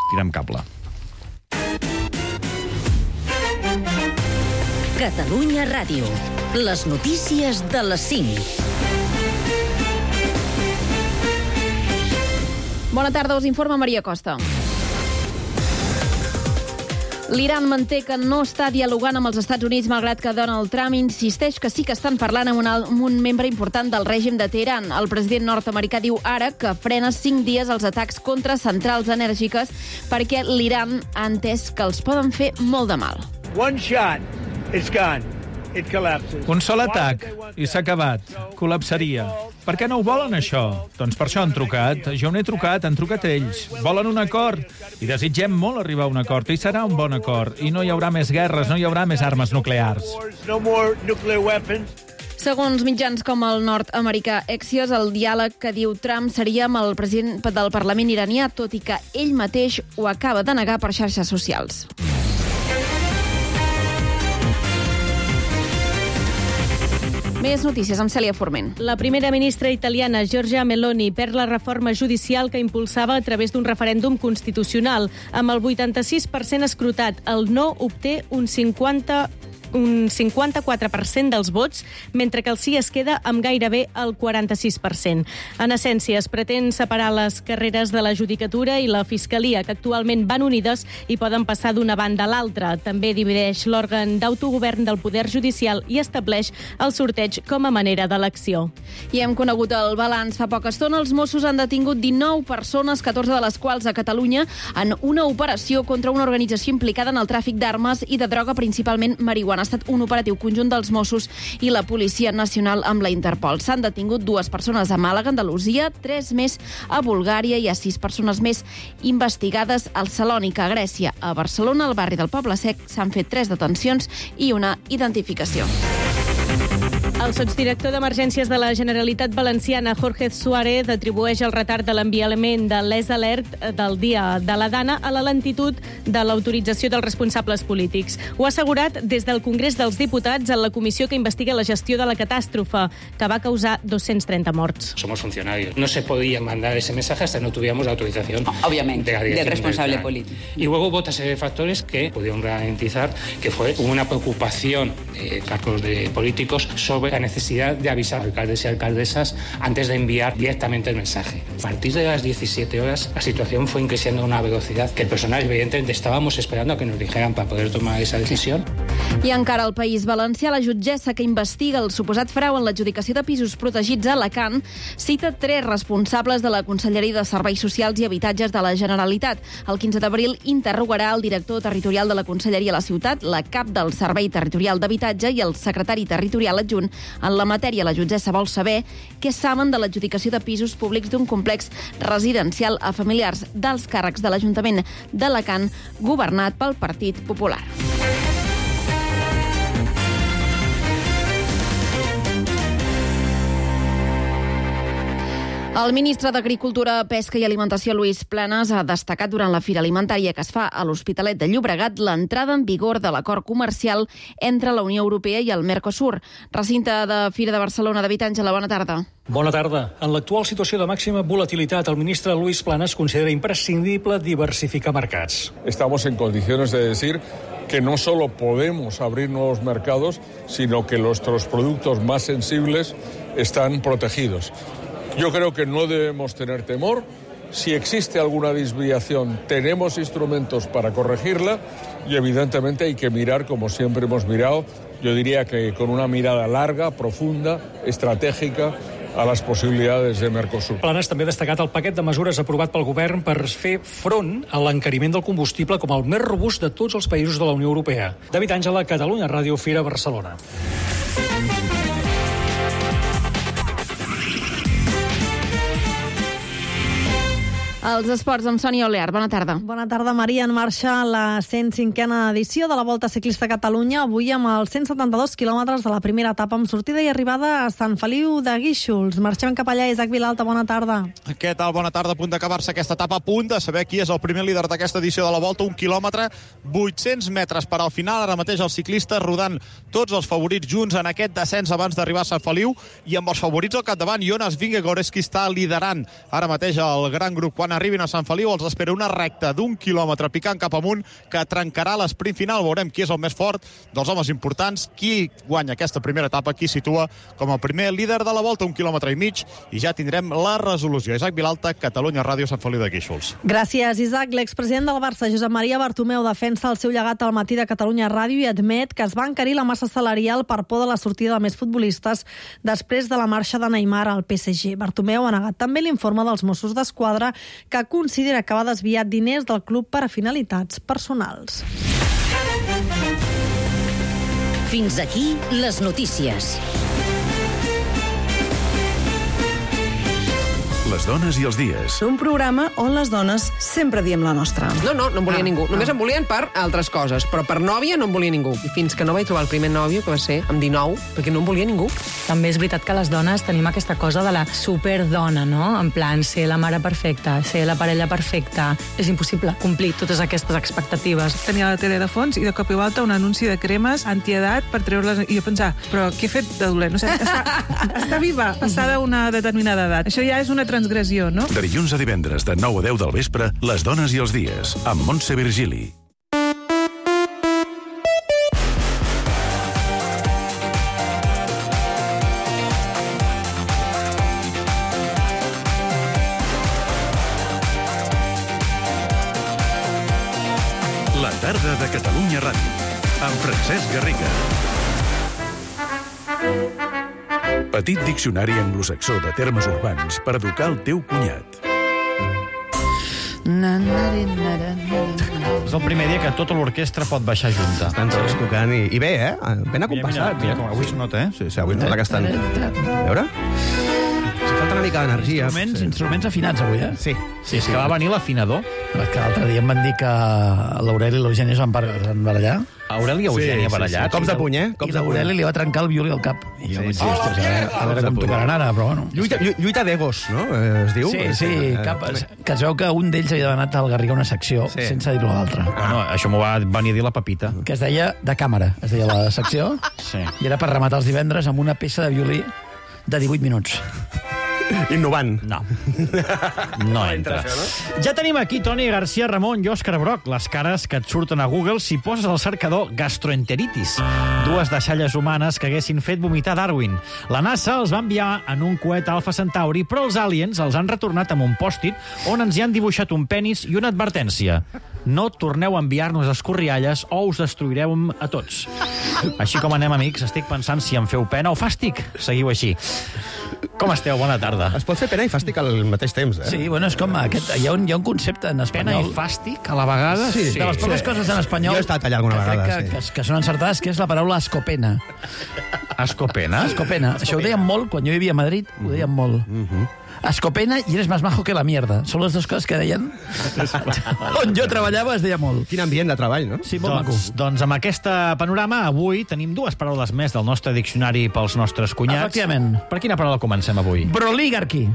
tirem cable. Catalunya Ràdio. Les notícies de les 5. Bona tarda, us informa Maria Costa. L'Iran manté que no està dialogant amb els Estats Units, malgrat que Donald Trump insisteix que sí que estan parlant amb un membre important del règim de Teheran. El president nord-americà diu ara que frena 5 dies els atacs contra centrals enèrgiques perquè l'Iran ha entès que els poden fer molt de mal. One shot, it's gone. It collapses. Un sol atac i s'ha acabat. Col·lapsaria. Per què no ho volen, això? Doncs per això han trucat. Jo n'he trucat, han trucat ells. Volen un acord. I desitgem molt arribar a un acord. I serà un bon acord. I no hi haurà més guerres, no hi haurà més armes nuclears. No more nuclear weapons. Segons mitjans com el nord-americà Axios, el diàleg que diu Trump seria amb el president del Parlament iranià, tot i que ell mateix ho acaba de negar per xarxes socials. Més notícies amb Cèlia Forment. La primera ministra italiana, Giorgia Meloni, perd la reforma judicial que impulsava a través d'un referèndum constitucional. Amb el 86% escrutat, el no obté un 54% dels vots, mentre que el sí es queda amb gairebé el 46%. En essència, es pretén separar les carreres de la judicatura i la fiscalia, que actualment van unides i poden passar d'una banda a l'altra. També divideix l'òrgan d'autogovern del poder judicial i estableix el sorteig com a manera d'elecció. I hem conegut el balanç fa poca estona. Els Mossos han detingut 19 persones, 14 de les quals a Catalunya, en una operació contra una organització implicada en el tràfic d'armes i de droga, principalment marihuana. Ha estat un operatiu conjunt dels Mossos i la Policia Nacional amb la Interpol. S'han detingut 2 persones a Màlaga, Andalusia, 3 més a Bulgària i a 6 persones més investigades al Salònica, a Grècia. A Barcelona, al barri del Poble Sec, s'han fet 3 detencions i una identificació. El sotsdirector d'Emergències de la Generalitat Valenciana, Jorge Suárez, atribueix el retard de l'enviament de l'ES Alert del dia de la Dana a la lentitud de l'autorització dels responsables polítics. Ho ha assegurat des del Congrés dels Diputats en la comissió que investiga la gestió de la catàstrofe, que va causar 230 morts. Somos funcionarios. No se podía mandar ese mensaje hasta no tuviéramos la autorización, obviamente, del responsable político. Y luego hubo otra serie de factores que pudieron garantizar que fue una preocupación de cargos de políticos sobre la necesidad de avisar a alcaldes y alcaldesas antes de enviar directamente el mensaje. A partir de las 17 horas, la situación fue creciendo a una velocidad que el personal, evidentemente, estábamos esperando a que nos dijeran para poder tomar esa decisión. I encara al País Valencià, la jutgessa que investiga el suposat frau en l'adjudicació de pisos protegits a Alacant cita 3 responsables de la Conselleria de Serveis Socials i Habitatges de la Generalitat. El 15 d'abril interrogarà el director territorial de la Conselleria a la ciutat, la cap del Servei Territorial d'Habitatge i el secretari territorial adjunt. En la matèria, la jutgessa vol saber què saben de l'adjudicació de pisos públics d'un complex residencial a familiars dels càrrecs de l'Ajuntament d'Alacant, governat pel Partit Popular. El ministre d'Agricultura, Pesca i Alimentació, Lluís Planas, ha destacat durant la Fira Alimentària que es fa a l'Hospitalet de Llobregat l'entrada en vigor de l'acord comercial entre la Unió Europea i el Mercosur. Recinte de Fira de Barcelona, David Àngela, bona tarda. Bona tarda. En l'actual situació de màxima volatilitat, el ministre Lluís Planas considera imprescindible diversificar mercats. Estamos en condiciones de decir que no solo podemos abrir nuevos mercados, sino que nuestros productos más sensibles están protegidos. Yo creo que no debemos tener temor. Si existe alguna desviación, tenemos instrumentos para corregirla y evidentemente hay que mirar, como siempre hemos mirado, yo diría que con una mirada larga, profunda, estratégica, a les possibilitats de Mercosur. Planas també ha destacat el paquet de mesures aprovat pel govern per fer front a l'encariment del combustible com el més robust de tots els països de la Unió Europea. David Àngela, Catalunya Ràdio, Fira, Barcelona. Els esports amb Sònia Olear. Bona tarda. Bona tarda, Maria. En marxa la 105a edició de la Volta Ciclista a Catalunya, avui amb els 172 quilòmetres de la primera etapa amb sortida i arribada a Sant Feliu de Guíxols. Marxem cap allà. Isaac Vilalta, bona tarda. Què tal? Bona tarda. A punt d'acabar-se aquesta etapa, a punt de saber qui és el primer líder d'aquesta edició de la Volta. 1 quilòmetre, 800 metres per al final. Ara mateix els ciclistes rodant tots els favorits junts en aquest descens abans d'arribar a Sant Feliu i amb els favorits al capdavant. Jonas Vingegaard és qui està liderant ara mateix el gran grup 4 quan arribin a Sant Feliu els espera una recta d'1 quilòmetre picant cap amunt que trencarà l'esprint final. Veurem qui és el més fort dels homes importants, qui guanya aquesta primera etapa, qui situa com a primer líder de la volta, 1,5 quilòmetres, i ja tindrem la resolució. Isaac Vilalta, Catalunya Ràdio, Sant Feliu de Guíxols. Gràcies, Isaac. L'expresident del Barça, Josep Maria Bartomeu, defensa el seu llegat al matí de Catalunya Ràdio i admet que es va encarir la massa salarial per por de la sortida de més futbolistes després de la marxa de Neymar al PSG. Bartomeu ha negat també l'informe dels Mossos d'Esquadra que considera que va desviar diners del club per a finalitats personals. Fins aquí les notícies. Les dones i els dies. Un programa on les dones sempre diem la nostra. No em volia ningú. Només em volien per altres coses, però per nòvia no em volia ningú. I fins que no vaig trobar el primer nòvio, que va ser amb 19, perquè no em volia ningú. També és veritat que les dones tenim aquesta cosa de la superdona, no? En plan, ser la mare perfecta, ser la parella perfecta. És impossible complir totes aquestes expectatives. Tenia la tele de fons i de cop i volta un anunci de cremes antiedat per treure-les... I jo pensava, però què he fet de dolent? O sigui, està viva, passada una determinada edat. Això ja és una transgressió, no? De dilluns a divendres, de 9 a 10 del vespre, Les dones i els dies, amb Montse Virgili. La tarda de Catalunya Ràdio, amb Francesc Garriga. Petit diccionari anglosaxó de termes urbans per educar el teu cunyat. És el primer dia que tota l'orquestra pot baixar junta. Estan tots tocant i bé, ben acompassat. Mira, com avui es nota, Sí, avui es nota que estan... A veure? Si falta una mica d'energia. Instruments afinats avui, Sí. És que va venir l'afinador. És que l'altre dia em van dir que l'Aureli i l'Eugènia es van barallar. Aureli i Eugènia barallat. Cops de puny, I l'Aureli li va trencar el violí al cap. I jo vaig dir, ostres, a veure com tocaran ara, però bueno. Lluita d'egos, no? Es diu? Sí, que es veu que un d'ells havia demanat al Garriga una secció sense dir-lo a l'altre. Bueno, això m'ho va venir a dir la Pepita. Que es deia De Càmera, es deia la secció, i era per rematar els divendres amb una peça de violí de 18 minuts. Innovant. No entra. Ja tenim aquí Toni García Ramon i Òscar Broc, les cares que et surten a Google si poses al cercador gastroenteritis. Dues deixalles humanes que haguessin fet vomitar Darwin. La NASA els va enviar en un coet Alpha Centauri, però els aliens els han retornat amb un pòstit on ens hi han dibuixat un penis i una advertència. No torneu a enviar-nos escorrialles o us destruireu a tots. Així com anem, amics, estic pensant si em feu pena o fàstic. Seguiu així. Com esteu? Bona tarda. Es pot fer pena i fàstic al mateix temps, Sí, bueno, és com aquest... Hi ha un concepte en espanyol... Pena i fàstic a la vegada? Sí. De les poques coses en espanyol... Jo he estat allà alguna vegada, que són encertades, que és la paraula escopena. Escopena? Escopena. Això ho deien molt, quan jo vivia a Madrid, ho deien molt. Escopena i eres más majo que la mierda. Són les dues coses que deien. On jo treballava es deia molt. Quin ambient de treball, no? Sí, molt maco. Doncs amb aquest panorama, avui tenim dues paraules més del nostre diccionari pels nostres cunyats. Efectivament. Per quina paraula comencem avui? Brolígarqui.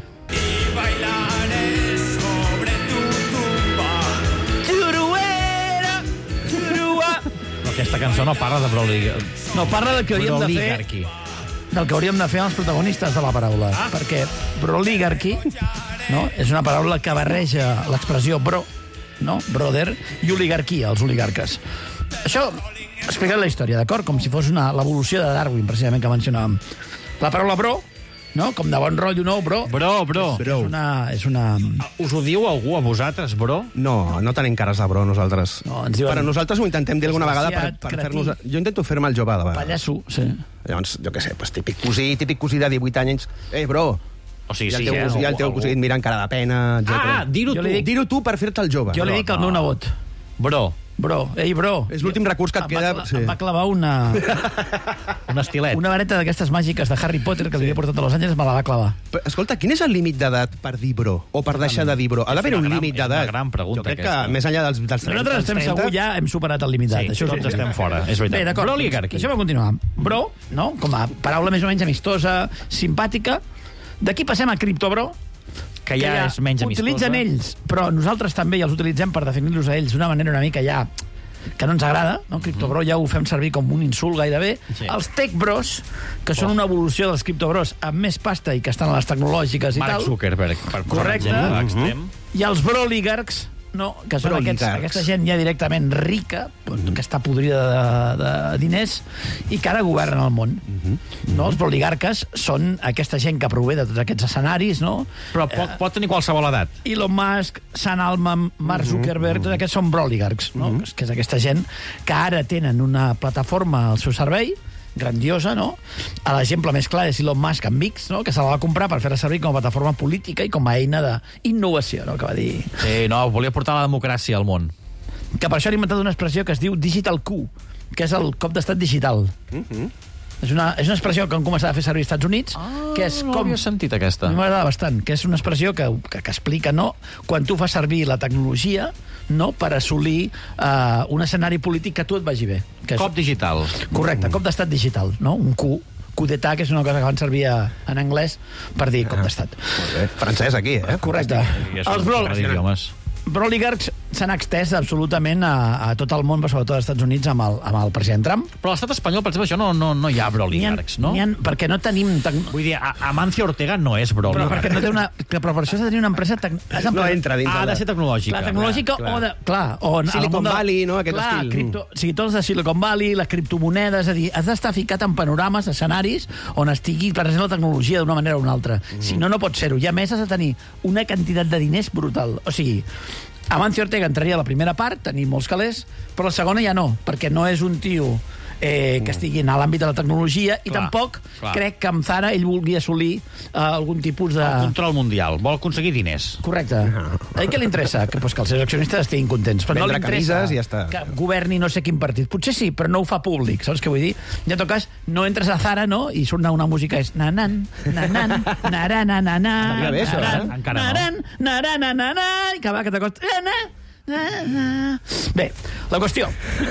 Aquesta cançó no parla de brolígarqui. No, parla del que hauríem de fer... del que hauríem de fer els protagonistes de la paraula. Perquè brolígarqui, no, és una paraula que barreja l'expressió bro, no, brother, i oligarquia, els oligarques. Això explica la història, d'acord? Com si fos l'evolució de Darwin, precisament, que mencionàvem. La paraula bro, no? Com de bon rotllo, no, bro. Bro. És una... Us ho diu algú a vosaltres, bro? No tenim cares de bro, nosaltres. No, ens diuen... Però nosaltres ho intentem dir alguna vegada per fer-nos... Jo intento fer-me el jove, de vegades. Pallasso, sí. Llavors, jo què sé, típic cosí de 18 anys. Bro, o sigui, i el teu cosí et mirant cara de pena, etc. Dir-ho tu per fer-te el jove. Jo li dic al meu nebot. Bro, ei, bro. És l'últim recurs que et queda... Em va clavar una... un estilet. Una vareta d'aquestes màgiques de Harry Potter que li havia portat a Los Angeles, me la va clavar. Però, escolta, quin és el límit d'edat per dir bro? O per deixar de dir bro? Ha d'haver un límit d'edat. És una gran pregunta, jo crec que més enllà dels 30... Nosaltres estem segur ja hem superat el límit d'edat. Sí, tots estem fora, és veritat. Bé, d'acord, deixem-me continuar. Bro, no? Com a paraula més o menys amistosa, simpàtica. D'aquí passem a criptobro, que ja és menys amistosa. Utilitzen ells, però nosaltres també ja els utilitzem per definir-los a ells d'una manera una mica ja que no ens agrada, no? Criptobro ja ho fem servir com un insult gairebé. Sí. Els tech bros, que són una evolució dels criptobros amb més pasta i que estan a les tecnològiques i tal. Mark Zuckerberg, per correcte. Exemple, extrem. I els broligarcs, no, que són aquesta gent ja directament rica, que està podrida de diners i que ara governen el món. No? Els broligarques són aquesta gent que prové de tots aquests escenaris, no? Però pot tenir qualsevol edat. Elon Musk, Sam Altman, Mark Zuckerberg, tots aquests són broligarcs, no? Que és aquesta gent que ara tenen una plataforma al seu servei, grandiosa, no? L'exemple més clar és Elon Musk amb X, no? Que se la va comprar per fer-la servir com a plataforma política i com a eina d'innovació, no? Que va dir... Sí, no, volia portar la democràcia al món. Que per això han inventat una expressió que es diu digital coup, que és el cop d'estat digital. És una expressió que han començat a fer servir als Estats Units, que és no havia sentit aquesta. M'agrada bastant, que és una expressió que explica, no?, quan tu fas servir la tecnologia, no?, per assolir un escenari polític que a tu et vagi bé. Cop digital. Correcte, cop d'estat digital, no? Un coup d'etat, que és una cosa que van servir en anglès per dir cop d'estat. Francès aquí, Correcte. Els broligarcs s'han extès absolutament a tot el món, però sobretot als Estats Units amb el president Trump. Però a l'estat espanyol, per exemple, això no hi ha broligarcs, no? Perquè no tenim... Vull dir, Amancio Ortega no és broligarc. Però perquè no té una... Però per això has de tenir una empresa... No entra dins. Ha de ser tecnològica. La tecnològica o... Silicon Valley, no? Aquest estil. O sigui, tots de Silicon Valley, les criptomonedes, és a dir, has d'estar ficat en panorames, escenaris, on estigui present la tecnologia d'una manera o una altra. Si no, no pot ser-ho. I a més has de tenir una quantitat de diners brutal. O sigui, Amancio Ortega entraria a la primera part, tenir molts calés, però la segona ja no, perquè no és un tio que estigui a l'àmbit de la tecnologia i tampoc crec que amb Zara ell vulgui assolir algun tipus de... El control mundial, vol aconseguir diners. Correcte. A ell què li interessa? Que els seus accionistes estiguin contents. Però no li interessa que governi no sé quin partit. Potser sí, però no ho fa públic, saps què vull dir? I en tot cas, no entres a Zara, no?, i surt una música és nanan, nanan, narananana, narananana, i que va, que t'acosta... Bé, la qüestió.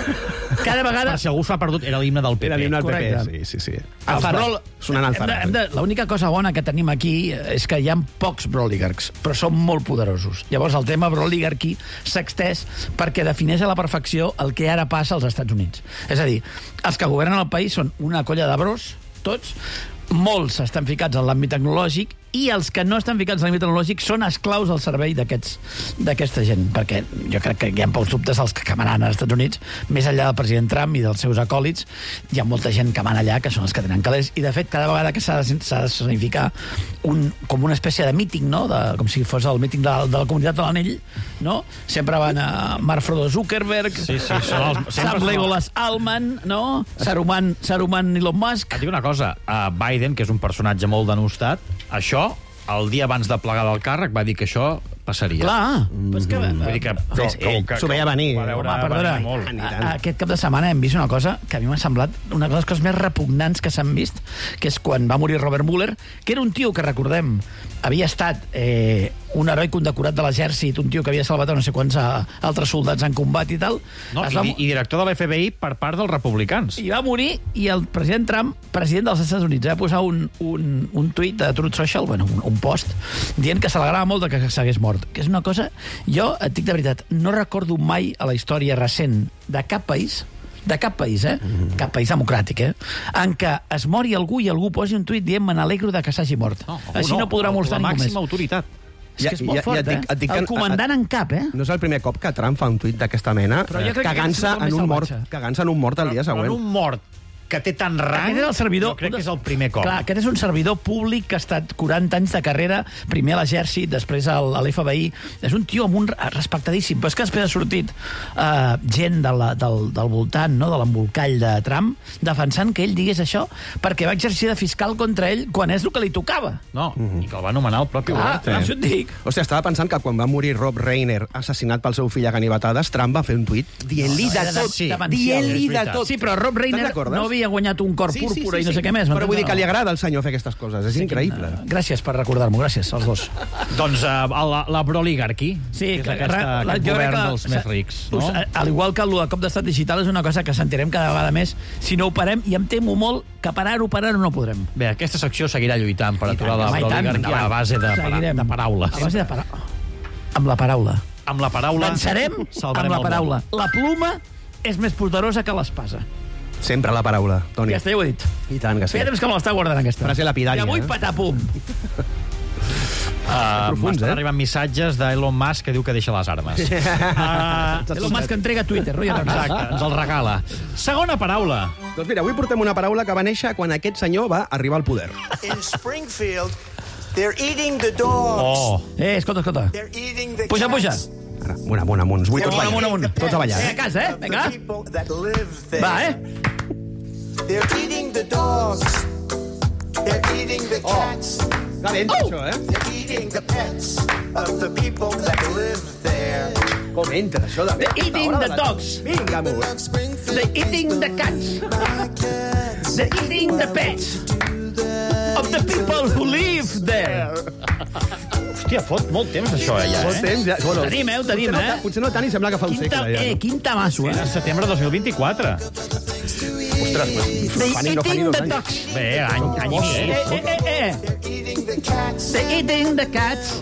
Cada vegada... Per si algú s'ha perdut, era l'himne del PP. Era l'himne del PP, sí. Sonant al Zara. L'única cosa bona que tenim aquí és que hi ha pocs broligarcs, però són molt poderosos. Llavors el tema broligarqui s'ha extès perquè defineix a la perfecció el que ara passa als Estats Units. És a dir, els que governen el país són una colla de bros, tots, molts estan ficats en l'àmbit tecnològic i els que no estan ficats en l'àmbit tecnològic són esclaus al servei d'aquesta gent, perquè jo crec que hi ha pocs dubtes els que manaran als Estats Units, més enllà del president Trump i dels seus acòlits, hi ha molta gent que mana allà, que són els que tenen calés, i de fet cada vegada que s'ha de significar com una espècie de míting, no?, com si fos el míting de la comunitat de l'Anell, no?, sempre van a Mark Zuckerberg, Sam Legolas Altman, no?, Saruman Elon Musk. Et dic una cosa, Biden, que és un personatge molt denostat, això, el dia abans de plegar del càrrec, va dir que això passaria. Clar, però és que... Vull dir que s'ho veia venir. Home, perdona, aquest cap de setmana hem vist una cosa que a mi m'ha semblat una de les coses més repugnants que s'han vist, que és quan va morir Robert Mueller, que era un tio que, recordem, havia estat un heroi condecorat de l'exèrcit, un tio que havia salvat a no sé quants altres soldats en combat i tal. No, i director de l'FBI per part dels republicans. I va morir, i el president Trump, president dels Estats Units, va posar un tuit de Truth Social, bueno, un post, dient que s'alegrava molt de que s'hagués mort. Que és una cosa... Jo et dic de veritat, no recordo mai a la història recent de cap país, cap país democràtic, en què es mori algú i algú posi un tuit dient me n'alegro de que s'hagi mort. Així no podrà molestar ningú més. La màxima autoritat. És que és molt fort, el comandant en cap, No és el primer cop que Trump fa un tuit d'aquesta mena, cagant-se en un mort el dia següent. En un mort que té tant rang, aquest és el servidor, jo crec que és el primer cop. Clar, aquest és un servidor públic que ha estat 40 anys de carrera, primer a l'exèrcit, després a l'FBI. És un tio amb un respectadíssim, però és que després ha sortit gent del voltant, no?, de l'embolcall de Trump, defensant que ell digués això perquè va exercir de fiscal contra ell quan és el que li tocava. No, i que el va nomenar el propi govern. Això et dic. Hòstia, estava pensant que quan va morir Rob Reiner, assassinat pel seu fill a ganivetades, Trump va fer un tuit dient-li de tot. Dient-li de tot. Sí, però Rob Reiner no havia guanyat un cor púrpura i no sé què més. Però vull dir que li agrada al senyor fer aquestes coses. És increïble. Gràcies per recordar-m'ho, gràcies, als dos. Doncs la broligarqui, que és aquest govern dels més rics. Al igual que el cop d'estat digital és una cosa que sentirem cada vegada més si no ho parem, i em temo molt que parar-ho no podrem. Bé, aquesta secció seguirà lluitant per aturar la broligarquia a base de paraules. A base de paraules. Amb la paraula. Amb la paraula vencerem amb la paraula. La pluma és més poderosa que l'espasa. Sempre la paraula, Toni. Aquesta ja ho he dit. I tant que sí. Feia temps que me l'està guardant, aquesta. Frase lapidària. I avui patapum. Profuns, M'estan arribant missatges d'Elon Musk que diu que deixa les armes. Elon Musk entrega Twitter, no? Exacte, ens el regala. Segona paraula. Doncs mira, avui portem una paraula que va néixer quan aquest senyor va arribar al poder. In Springfield, they're eating the dogs. Escolta. They're eating the Puja. Ara, amunt. Us vull tots ballar. Tots a ballar. A casa, vinga. Va, They're eating the dogs. They're eating the cats. Va bé, això, They're eating the pets of the people that live there. Com entra, això de bé? They're eating the dogs. Vinga, amor. They're eating the cats. They're eating the pets of the people who live there. Hòstia, fot molt temps, això, ja, Molt temps, ja. Ho tenim, Potser no tant i sembla que fa un segle, ja. Quin tamasso, És setembre 2024. Ostres, They're eating the dogs. Bé, any i mig. They're eating the cats.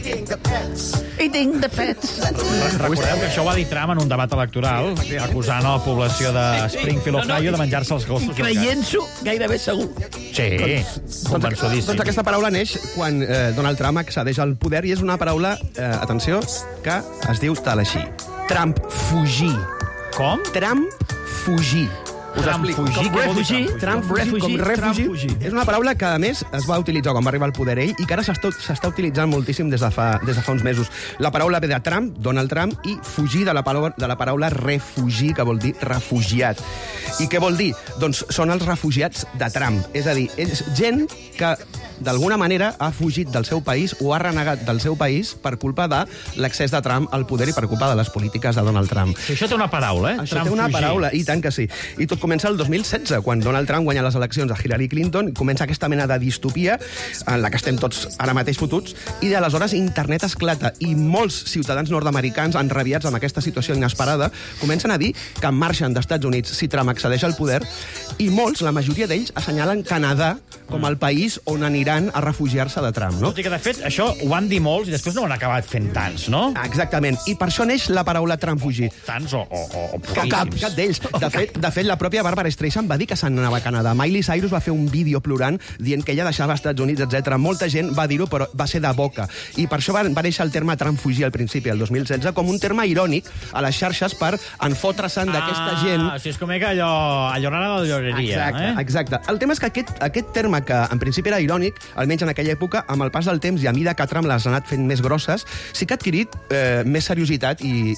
Eating the pets. Recordeu que això ho va dir Trump en un debat electoral, acusant a la població de Springfield, Ohio, de menjar-se els gossos. I creient-s'ho gairebé segur. Sí, convençudíssim. Doncs aquesta paraula neix quan Donald Trump accedeix al poder i és una paraula, atenció, que es diu tal així. Trump fugir. Com? Trump fugir. Us Trump explico. fugir? Trump fugir. És una paraula que, a més, es va utilitzar quan va arribar al poder ell i que ara s'està utilitzant moltíssim des de fa uns mesos. La paraula ve de Trump, Donald Trump, i fugir de la paraula refugir, que vol dir refugiat. I què vol dir? Doncs són els refugiats de Trump. És a dir, és gent que d'alguna manera ha fugit del seu país o ha renegat del seu país per culpa de l'accés de Trump al poder i per culpa de les polítiques de Donald Trump. Això té una paraula, Això té una paraula, i tant que sí. I tot comença el 2016, quan Donald Trump guanya les eleccions a Hillary Clinton, comença aquesta mena de distopia en la que estem tots ara mateix fotuts, i d'aleshores internet esclata, i molts ciutadans nord-americans, enrabiats amb aquesta situació inesperada, comencen a dir que marxen d'Estats Units si Trump accedeix al poder, i molts, la majoria d'ells, assenyalen Canadà com el país on aniran a refugiar-se de Trump, no? Tot i que, de fet, això ho van dir molts i després no ho han acabat fent tants, no? Exactament. I per això neix la paraula Trump fugir. Tants o Cap d'ells. De fet, la pròpia Barbara Streisand va dir que se'n anava a Canadà. Miley Cyrus va fer un vídeo plorant dient que ella deixava Estats Units, etc. Molta gent va dir-ho, però va ser de boca. I per això va néixer el terme Trump fugir al principi, el 2016, com un terme irònic a les xarxes per enfotre-se'n d'aquesta gent. O sigui, és com que allò rara de lloreria. Exacte. El tema és que aquest terme, que en principi era irònic, almenys en aquella època, amb el pas del temps i a mida que Trump les ha anat fent més grosses, sí que ha adquirit més seriositat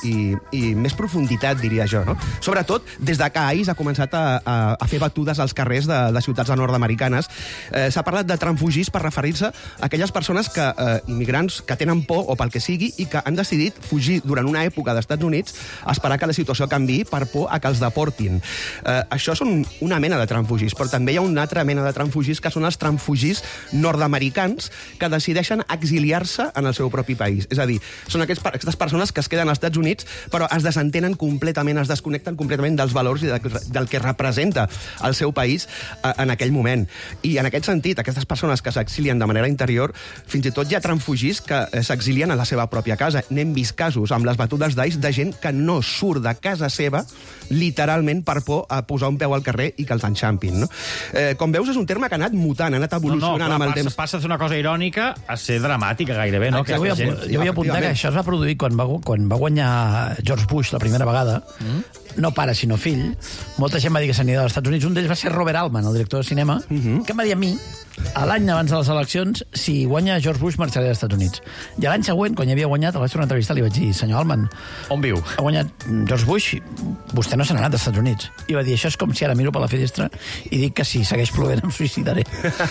i més profunditat, diria jo, no? Sobretot des de que ICE ha començat a fer batudes als carrers de ciutats nord-americanes. S'ha parlat de Trump fugis per referir-se a aquelles persones immigrants que tenen por o pel que sigui i que han decidit fugir durant una època d'Estats Units a esperar que la situació canviï per por a que els deportin. Això són una mena de Trump fugis, però també hi ha una altra mena de Trump fugis que són els Trump fugis nord-americans que decideixen exiliar-se en el seu propi país. És a dir, són aquestes persones que es queden als Estats Units però es desentenen completament, es desconnecten completament dels valors i del que representa el seu país en aquell moment. I en aquest sentit, aquestes persones que s'exilien de manera interior, fins i tot hi ha Trump fugis que s'exilien a la seva pròpia casa. N'hem vist casos amb les batudes d'ICE de gent que no surt de casa seva literalment per por a posar un peu al carrer i que els enxampin, no? Com veus, és un terme que ha anat mutant, ha anat evolucionant amb el temps. Passa d'una cosa irònica a ser dramàtica gairebé, no? Jo vull apuntar que això es va produir quan va guanyar George Bush la primera vegada, no pare sinó fill. Molta gent va dir que s'anirà als Estats Units. Un d'ells va ser Robert Altman, el director de cinema, que em va dir a mi, a l'any abans de les eleccions, si guanya George Bush marxaré als Estats Units. I l'any següent, quan ja havia guanyat, el vaig fer una entrevista i li vaig dir: senyor Altman, on viu? Ha guanyat George Bush, vostè no se n'ha anat als Estats Units. I va dir: això és com si ara miro per la finestra i dic que si segueix plovent em suïcidaré.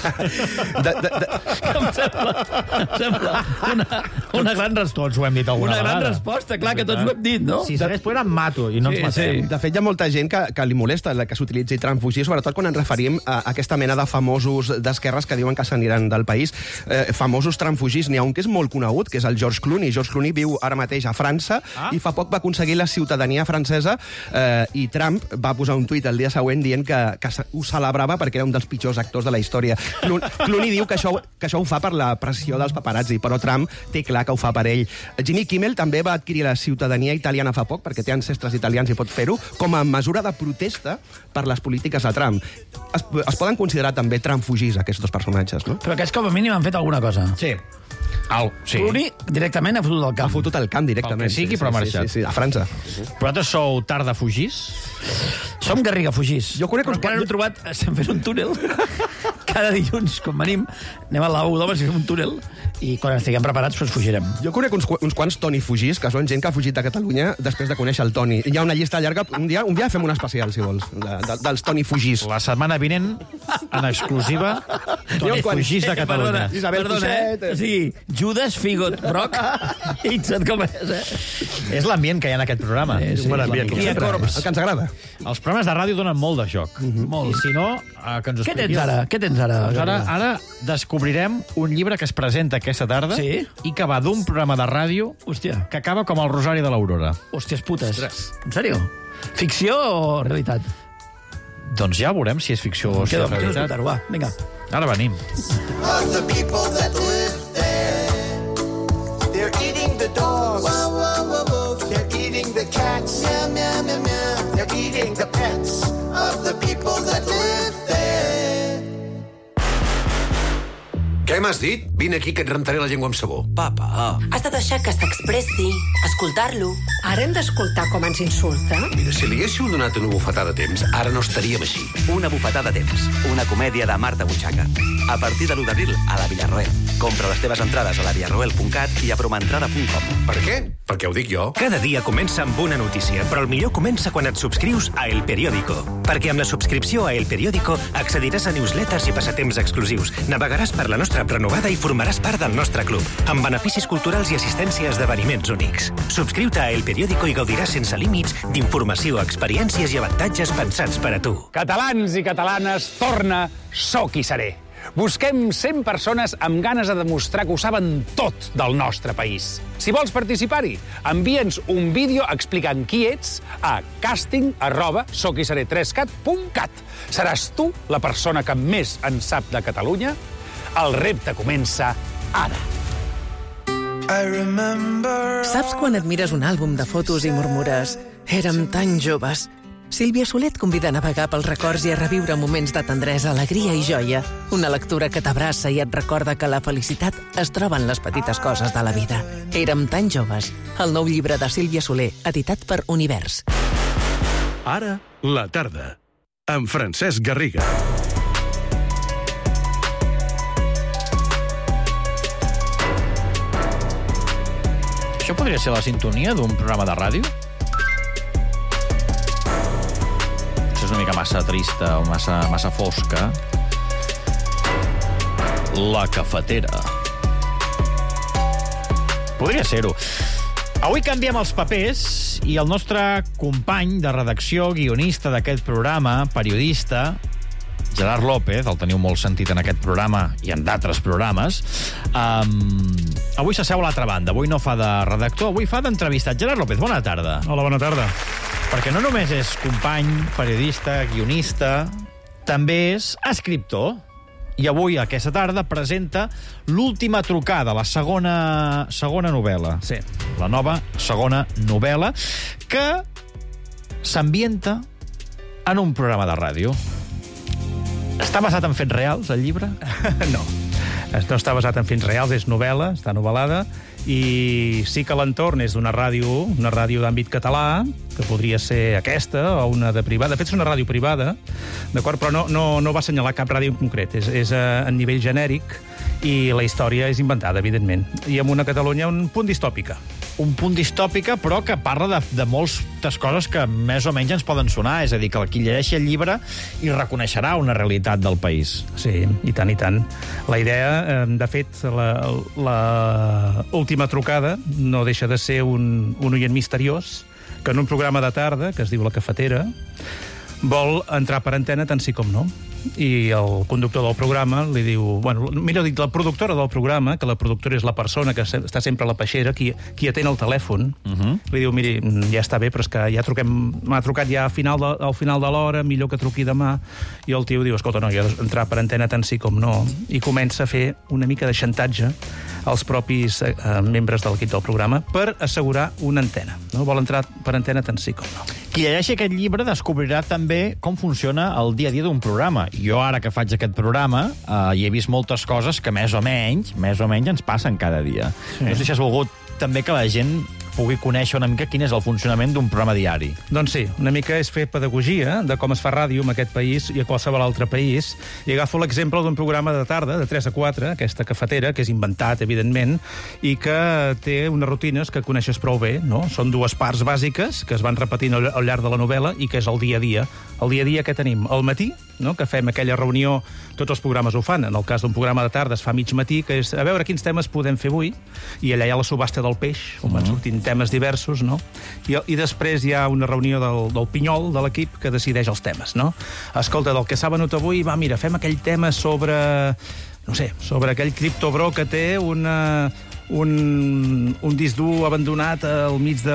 Em sembla una gran resposta. Tots ho hem dit alguna vegada. Una gran resposta, clar, que tots ho hem dit, no? Si segueix plovent em mato i no ens matem. De fet, hi ha molta gent que li molesta que s'utilitzi Trump fugir, sobretot quan ens referim a aquesta mena de famosos d'esquerres que diuen que s'aniran del país. Famosos Trump fugis, n'hi ha un que és molt conegut, que és el George Clooney. George Clooney viu ara mateix a França i fa poc va aconseguir la ciutadania francesa i Trump va posar un tuit el dia següent dient que ho celebrava perquè era un dels pitjors actors de la història. Clooney Ell li diu que això ho fa per la pressió dels paparazzi, però Trump té clar que ho fa per ell. Jimmy Kimmel també va adquirir la ciutadania italiana fa poc, perquè té ancestres italians i pot fer-ho, com a mesura de protesta per les polítiques de Trump. Es poden considerar també Trump-fugís, aquests dos personatges, no? Però aquests com a mínim han fet alguna cosa. Sí. Sí. Clooney directament ha fotut el camp. Ha fotut el camp directament. El que sigui, però ha marxat. Sí, a França. Vosaltres sou tarda fugís? Som Garriga fugís. Jo conec uns quants... hem trobat, estem fent un túnel. Cada dilluns, quan venim, anem a l'Au d'Homes i fem un túnel, i quan estiguem preparats, doncs fugirem. Jo conec uns quants Toni fugís, que són gent que ha fugit de Catalunya després de conèixer el Toni. Hi ha una llista llarga. Un dia fem un especial, si vols, dels Toni fugís. La setmana vinent, en exclusiva, Toni fugís de Catalunya. Perdona, o sigui, Judas, Figot, Broc, Itzat com és, És l'ambient que hi ha en aquest programa. És un bon ambient, com sempre. El que ens agrada. Els programes de ràdio donen molt de joc. I si no, que ens ho expliquis. Què tens ara? Doncs ara descobrirem un llibre que es presenta aquesta tarda i que va d'un programa de ràdio que acaba com el Rosari de l'Aurora. Hòsties putes. En sèrio? Ficció o realitat? Doncs ja veurem si és ficció o si és realitat. Vinga. Ara venim. Of the people that live there, they're eating the dogs. They're eating the cats. They're eating the pets of the people that live there. Què m'has dit? Vine aquí que et rentaré la llengua amb sabó. Papa. Has de deixar que s'expressi, escoltar-lo. Ara hem d'escoltar com ens insulta? Mira, si li haguéssiu donat una bufetada a temps, ara no estaríem així. Una bufetada a temps. Una comèdia de Marta Butxaca. A partir de l'1 d'abril, a la Villarroel. Compra les teves entrades a lavillarroel.cat i a promentrada.com. Per què? Perquè ho dic jo. Cada dia comença amb una notícia, però el millor comença quan et subscrius a El Periódico. Perquè amb la subscripció a El Periódico accediràs a newsletters i passatemps exclusius, navegaràs per la nostra app renovada i formaràs part del nostre club, amb beneficis culturals i assistència a esdeveniments únics. Subscriu-te a El Periódico i gaudiràs sense límits d'informació, experiències i avantatges pensats per a tu. Catalans i catalanes, torna Soc i Seré. Busquem 100 persones amb ganes de demostrar que ho saben tot del nostre país. Si vols participar-hi, envia'ns un vídeo explicant qui ets a casting@soquiseré3cat.cat. Seràs tu la persona que més en sap de Catalunya? El repte comença ara. Saps quan et mires un àlbum de fotos i murmures «Érem tan joves»? Sílvia Soler et convida a navegar pels records i a reviure moments de tendresa, alegria i joia. Una lectura que t'abraça i et recorda que la felicitat es troba en les petites coses de la vida. Érem tan joves. El nou llibre de Sílvia Soler, editat per Univers. Ara, la tarda. Amb Francesc Garriga. Això podria ser la sintonia d'un programa de ràdio? És una mica massa trista o massa fosca. La cafetera. Podria ser-ho. Avui canviem els papers i el nostre company de redacció, guionista d'aquest programa, periodista, Gerard López, el teniu molt sentit en aquest programa i en d'altres programes, avui s'asseu a l'altra banda. Avui no fa de redactor, avui fa d'entrevistat. Gerard López, bona tarda. Hola, bona tarda. Perquè no només és company, periodista, guionista, també és escriptor. I avui, aquesta tarda, presenta l'última trucada, la segona novel·la. Sí. La nova segona novel·la, que s'ambienta en un programa de ràdio. Està basat en fets reals, el llibre? No està basat en fets reals, és novel·la, està novel·lada, i sí que l'entorn és d'una ràdio d'àmbit català, que podria ser aquesta o una de privada. De fet, és una ràdio privada, d'acord? Però no va assenyalar cap ràdio en concret. És a nivell genèric i la història és inventada, evidentment. I amb una Catalunya un punt distòpica. Un punt distòpica, però que parla de moltes coses que més o menys ens poden sonar. És a dir, que qui llegeixi el llibre hi reconeixerà una realitat del país. Sí, i tant, i tant. La idea, de fet, la última trucada no deixa de ser un oient misteriós que en un programa de tarda, que es diu La Cafetera, vol entrar per antena tant sí com no. i el conductor del programa li diu... Bueno, millor dit, la productora del programa, que la productora és la persona que està sempre a la peixera, qui atén el telèfon, li diu, miri, ja està bé, però és que ja m'ha trucat ja al final de l'hora, millor que truqui demà. I el tio diu, escolta, no, jo he d'entrar per antena tant sí com no. I comença a fer una mica de xantatge als propis membres de l'equip del programa per assegurar una antena. No? Vol entrar per antena tant sí com no. Qui llegeixi aquest llibre descobrirà també com funciona el dia a dia d'un programa. Jo, ara que faig aquest programa, hi he vist moltes coses que més o menys ens passen cada dia. Sí. No sé si has volgut també que la gent pugui conèixer una mica quin és el funcionament d'un programa diari. Doncs sí, una mica és fer pedagogia de com es fa ràdio en aquest país i a qualsevol altre país. I agafo l'exemple d'un programa de tarda, de 3 a 4, aquesta cafetera, que és inventat, evidentment, i que té unes rutines que coneixes prou bé, no? Són 2 parts bàsiques que es van repetint al llarg de la novel·la i que és el dia a dia. El dia a dia que tenim al matí, no? Que fem aquella reunió, tots els programes ho fan, en el cas d'un programa de tarda es fa mig matí, que és a veure quins temes podem fer avui, i allà hi ha la subhasta del peix, on van sortint temes diversos, no? I després hi ha una reunió del pinyol de l'equip que decideix els temes, no? Escolta, del que s'ha venut avui, va, mira, fem aquell tema sobre, no sé, sobre aquell criptobro que té un disc dur abandonat al mig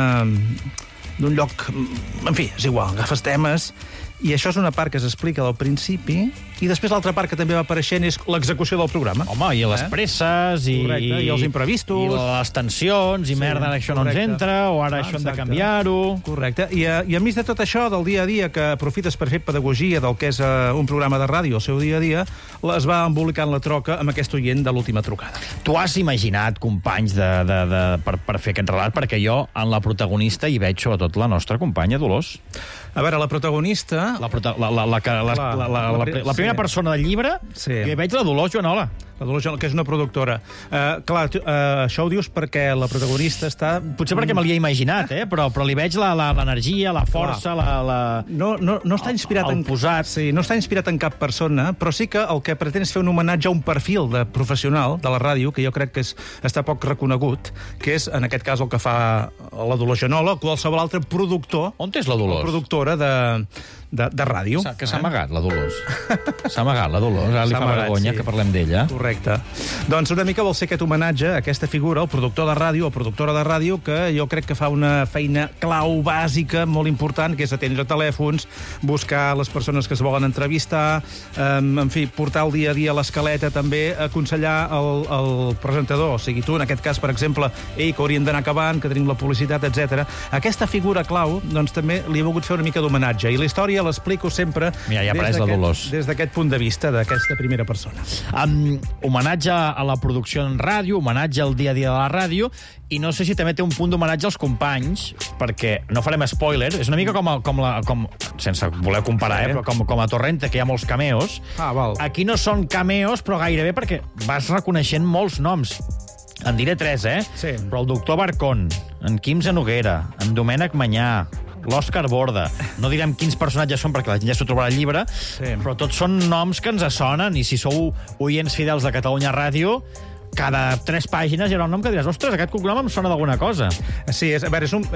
d'un lloc... En fi, és igual, agafes temes... I això és una part que s'explica al principi, i després l'altra part que també va apareixent és l'execució del programa. Home, i les presses, correcte, i els imprevistos... I les tensions, i merda, ara això no ens entra, o ara això hem de canviar-ho... Correcte. I enmig de tot això, del dia a dia, que aprofites per fer pedagogia del que és un programa de ràdio, el seu dia a dia, es va embolicant la troca amb aquest oient de l'última trucada. Tu has imaginat, companys, per fer aquest relat? Perquè jo, en la protagonista, hi veig sobretot la nostra companya, Dolors. A veure, la protagonista... La primera persona del llibre, que veig la Dolors Joanola. La Dolors Joanola, que és una productora. Clar, això ho dius perquè la protagonista està... Potser perquè me l'hi he imaginat, però li veig l'energia, la força, no està inspirat el posat. Sí, no està inspirat en cap persona, però sí que el que pretén és fer un homenatge a un perfil de professional de la ràdio, que jo crec que està poc reconegut, que és, en aquest cas, el que fa la Dolors Joanola, o qualsevol altre productor... On és la Dolors? Productora de ràdio. Que s'ha amagat, la Dolors. S'ha amagat, la Dolors. Ara li fa vergonya que parlem d'ella. Correcte. Doncs una mica vol ser aquest homenatge a aquesta figura, el productor de ràdio o productora de ràdio, que jo crec que fa una feina clau bàsica, molt important, que és atendre telèfons, buscar les persones que es volen entrevistar, en fi, portar el dia a dia a l'escaleta, també aconsellar el presentador, o sigui, tu, en aquest cas, per exemple, que hauríem d'anar acabant, que tenim la publicitat, etc. Aquesta figura clau, doncs també li he volgut fer una mica d'homenatge, i la història l'explico sempre des d'aquest punt de vista, d'aquesta primera persona. Homenatge a la producció en ràdio, homenatge al dia a dia de la ràdio, i no sé si també té un punt d'homenatge als companys, perquè no farem spoiler, és una mica com sense voler comparar, però com a Torrente, que hi ha molts cameos. Aquí no són cameos, però gairebé, perquè vas reconeixent molts noms. En diré 3, Sí. Però el doctor Barcón, en Quim Zanoguera, en Domènec Manyà, l'Òscar Borda. No direm quins personatges són, perquè la gent ja s'ho trobarà al llibre, però tots són noms que ens sonen, i si sou oients fidels de Catalunya Ràdio, cada 3 pàgines hi haurà un nom que diràs, ostres, aquest cognom em sona d'alguna cosa. Sí, és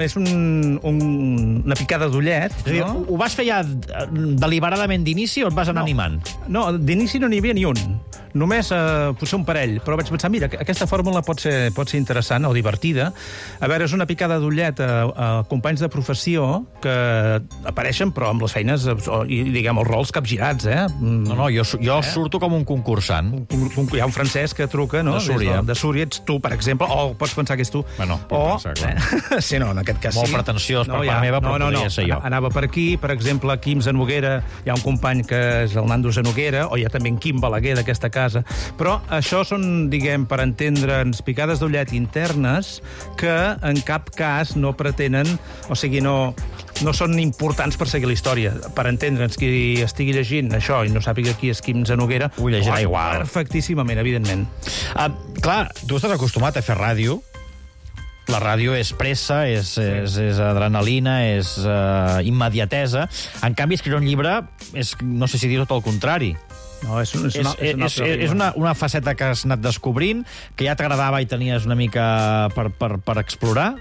una picada d'ullet. És a dir, ho vas fer ja deliberadament d'inici o et vas anar animant? No, d'inici no n'hi havia ni un. Només potser un parell, però vaig pensar, mira, aquesta fórmula pot ser interessant o divertida. A veure, és una picada d'ullet a companys de professió que apareixen, però amb les feines i, diguem, els rols capgirats, No, jo surto com un concursant. Hi ha un francès que truca, no? De Súria ets tu, per exemple, o pots pensar que és tu. Bueno, pensar, clar. Sí, no, en aquest cas sí. Molt pretensiós per part meva, però podria ser jo. Anava per aquí, per exemple, Quim Zanoguera, hi ha un company que és el Nando Zanoguera, o hi ha també en Quim Balaguer d'aquesta casa. Però això són, diguem, per entendre'ns, picades d'ullet internes que en cap cas no pretenen, o sigui, no són importants per seguir la història. Per entendre'ns, qui estigui llegint això i no sàpiga qui és Quim Zanoguera, ho llegirà igual. Perfectíssimament, evidentment. Clar, tu estàs acostumat a fer ràdio. La ràdio és pressa, és adrenalina, és immediatesa. En canvi, escriure un llibre és, no sé si dir tot el contrari. No, és una faceta que has anat descobrint, que ja t'agradava i tenies una mica per explorar.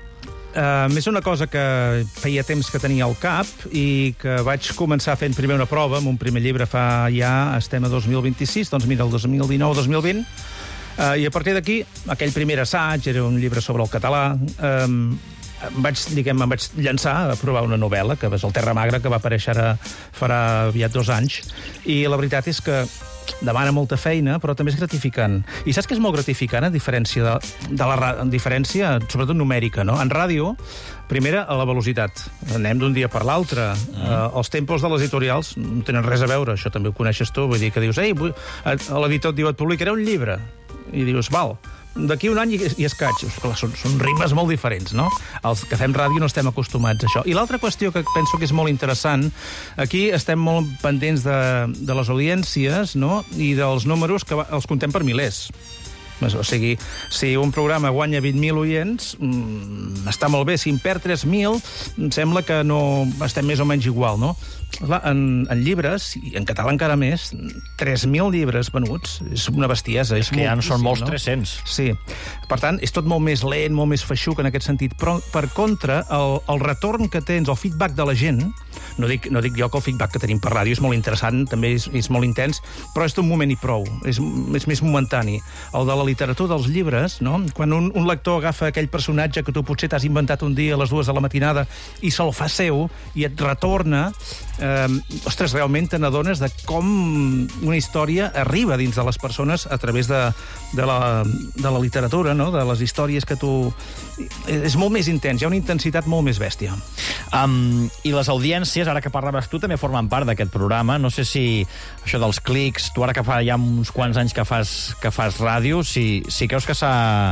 És una cosa que feia temps que tenia al cap i que vaig començar fent primer una prova amb un primer llibre estem a 2026, doncs mira, el 2019-2020, i a partir d'aquí, aquell primer assaig, era un llibre sobre el català, em vaig llançar a provar una novel·la, que és el Terra Magra, que va aparèixer farà aviat 2 anys, i la veritat és que demana molta feina, però també és gratificant. I saps què és molt gratificant, a diferència diferència, sobretot numèrica, no? En ràdio, primera, a la velocitat. Anem d'un dia per l'altre. Els tempos de les editorials no tenen res a veure, això també ho coneixes tu, vull dir que dius, l'editor et diu, et publicaré un llibre. I dius, val, d'aquí un any i escaig. Són rimes molt diferents, no? Els que fem ràdio no estem acostumats a això. I l'altra qüestió que penso que és molt interessant, aquí estem molt pendents de les audiències, no?, i dels números que els contem per milers. O sigui, si un programa guanya 20.000 oients, està molt bé. Si en perd 3.000, em sembla que no estem més o menys igual, no? En llibres, i en català encara més, 3.000 llibres venuts és una bestiesa. És que ja en són molts 300. Sí. Per tant, és tot molt més lent, molt més feixuc en aquest sentit. Però, per contra, el retorn que tens, el feedback de la gent, no dic jo que el feedback que tenim per ràdio és molt interessant, també és molt intens, però és d'un moment i prou, és més momentani. El de la literatura dels llibres, no? Quan un lector agafa aquell personatge que tu potser t'has inventat un dia a les 2 de la matinada i se'l fa seu i et retorna, ostres, realment te n'adones de com una història arriba dins de les persones a través de la literatura, no? De les històries que tu... És molt més intens, hi ha una intensitat molt més bèstia. I les audiències, ara que parlaves tu, també formen part d'aquest programa. No sé si això dels clics, tu ara que fa ja uns quants anys que fas ràdio, si creus que s'ha...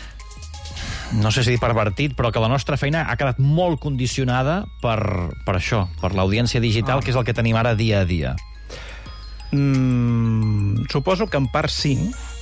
no sé si pervertit, però que la nostra feina ha quedat molt condicionada per això, per l'audiència digital, que és el que tenim ara dia a dia. Suposo que en part sí,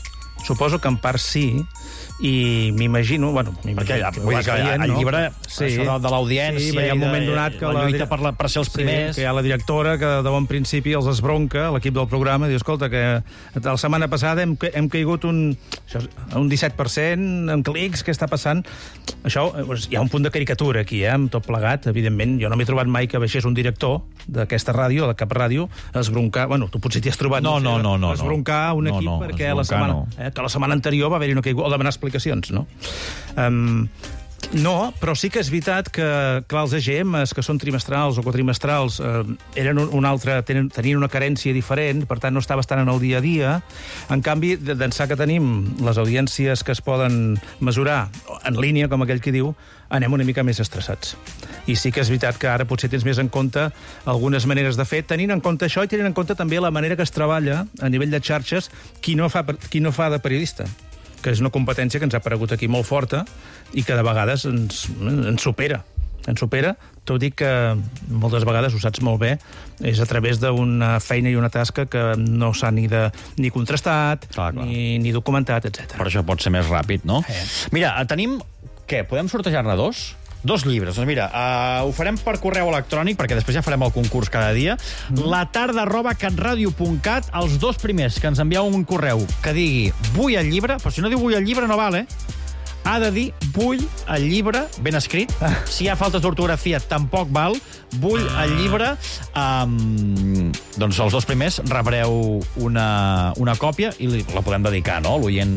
i m'imagino... Perquè el llibre, això de l'audiència... Sí, hi ha un moment donat que la lluita per ser els primers... Que hi ha la directora que de bon principi els esbronca, l'equip del programa, i diu, escolta, que la setmana passada hem caigut un 17% en clics, què està passant? Això, hi ha un punt de caricatura aquí, amb tot plegat, evidentment. Jo no m'he trobat mai que baixés un director d'aquesta ràdio, de cap ràdio, a esbroncar... Bueno, tu potser t'hi has trobat... No. Esbroncar un equip perquè la setmana anterior va haver-hi una caiguda, o demanar explicacions, no? No, però sí que és veritat que, clar, els EGMs, que són trimestrals o quatrimestrals, tenien una carència diferent, per tant no estaves tant en el dia a dia. En canvi, d'ençà que tenim les audiències que es poden mesurar en línia, com aquell que diu, anem una mica més estressats. I sí que és veritat que ara potser tens més en compte algunes maneres de fer, tenint en compte això i tenint en compte també la manera que es treballa a nivell de xarxes qui no fa de periodista, que és una competència que ens ha aparegut aquí molt forta i que de vegades ens supera. Tot i que moltes vegades, ho saps molt bé, és a través d'una feina i una tasca que no s'ha ni contrastat, ni documentat, etc. Per això pot ser més ràpid, no? Mira, tenim... Què? Podem sortejar-ne 2? 2 llibres. Doncs mira, ho farem per correu electrònic, perquè després ja farem el concurs cada dia. latarda@catradio.cat, els 2 primers que ens envieu un correu que digui vull el llibre, però si no diu vull el llibre no val, ha de dir vull el llibre, ben escrit. Si hi ha faltes d'ortografia, tampoc val. Vull el llibre. Doncs els 2 primers rebreu una còpia i la podem dedicar, no? L'oient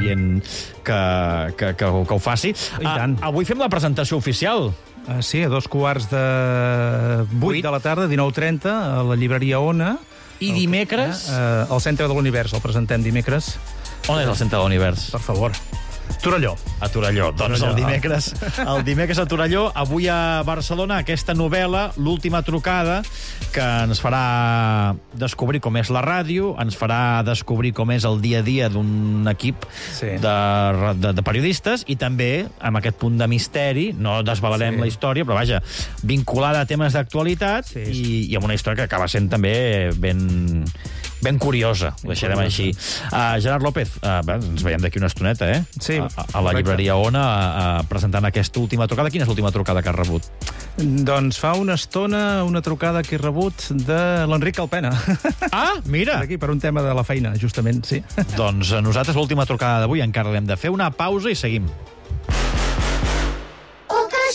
que ho faci. Avui fem la presentació oficial. Sí, a 7:15 de la tarda, 19:30, a la llibreria Ona. I dimecres? Al Centre de l'Univers, el presentem dimecres. On és el Centre de l'Univers? Per favor. Torelló. A Torelló. Doncs el dimecres a Torelló, avui a Barcelona, aquesta novel·la, L'última trucada, que ens farà descobrir com és la ràdio, ens farà descobrir com és el dia a dia d'un equip de periodistes, i també amb aquest punt de misteri, no desvelarem la història, però vaja, vinculada a temes d'actualitat i amb una història que acaba sent també ben curiosa, ho deixarem així. Gerard López, ens veiem d'aquí una estoneta, Sí, a la llibreria Ona, presentant aquesta última trucada. Quina és l'última trucada que has rebut? Doncs fa una estona una trucada que he rebut de l'Enric Calpena. Ah, mira! Aquí, per un tema de la feina, justament, sí. Doncs nosaltres l'última trucada d'avui encara l'hem de fer. Una pausa i seguim. Ocasión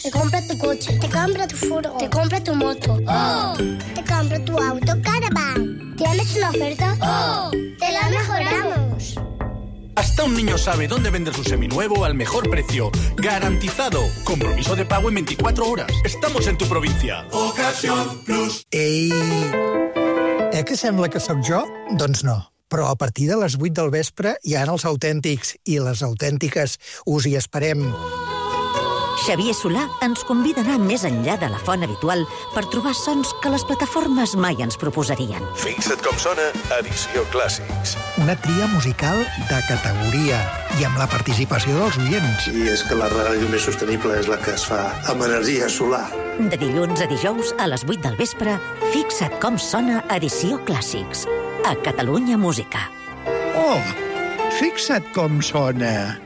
Te compra tu coche, te compra tu furgo, te compra tu moto. Te compra tu auto, Caravan. ¿Tienes una oferta? Te la mejoramos. Hasta un niño sabe dónde vender su seminuevo al mejor precio. Garantizado. Compromiso de pago en 24 horas. Estamos en tu provincia. Ocasión Plus. Ei, que sembla que sóc jo? Doncs no. Però a partir de les 8 del vespre hi ha els autèntics i les autèntiques. Us hi esperem. Xavier Solà ens convida a anar més enllà de la font habitual per trobar sons que les plataformes mai ens proposarien. Fixa't com sona Edició Clàssics. Una tria musical de categoria i amb la participació dels oients. I és que la ràdio més sostenible és la que es fa amb energia solar. De dilluns a dijous a les 8 del vespre, fixa't com sona Edició Clàssics. A Catalunya Música. Oh, fixa't com sona.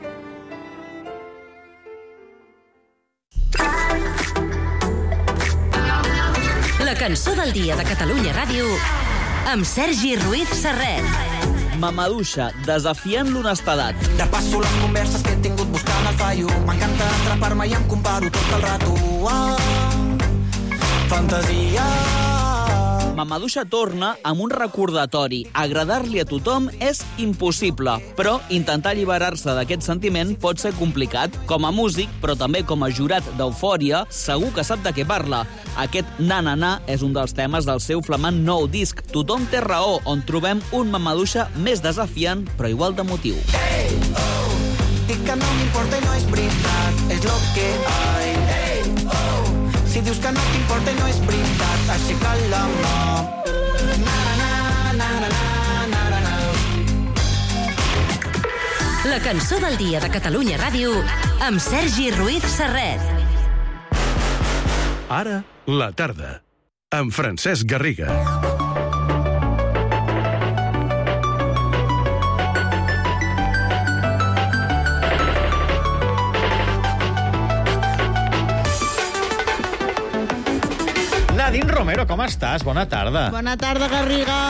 La cançó del dia de Catalunya Ràdio amb Sergi Ruiz Serret. Mamaduixa, desafiant l'honestedat. Repasso les converses que he tingut buscant el fallo. M'encanta atrapar-me i em comparo tot el rato. Fantasia. Mamaduixa torna amb un recordatori. Agradar-li a tothom és impossible, però intentar alliberar-se d'aquest sentiment pot ser complicat. Com a músic, però també com a jurat d'Eufòria, segur que sap de què parla. Aquest na-na-na és un dels temes del seu flamant nou disc, Tothom té raó, on trobem un Mamaduixa més desafiant, però igual d'emotiu. Hey, oh, dic que no m'importa i no és veritat, és lo que hay. Hey, oh, si dius que no t'importa i no és veritat, aixeca la mà. La cançó del dia de Catalunya Ràdio amb Sergi Ruiz Serret. Ara, la tarda, amb Francesc Garriga. Nadine Romero, com estàs? Bona tarda. Bona tarda, Garriga.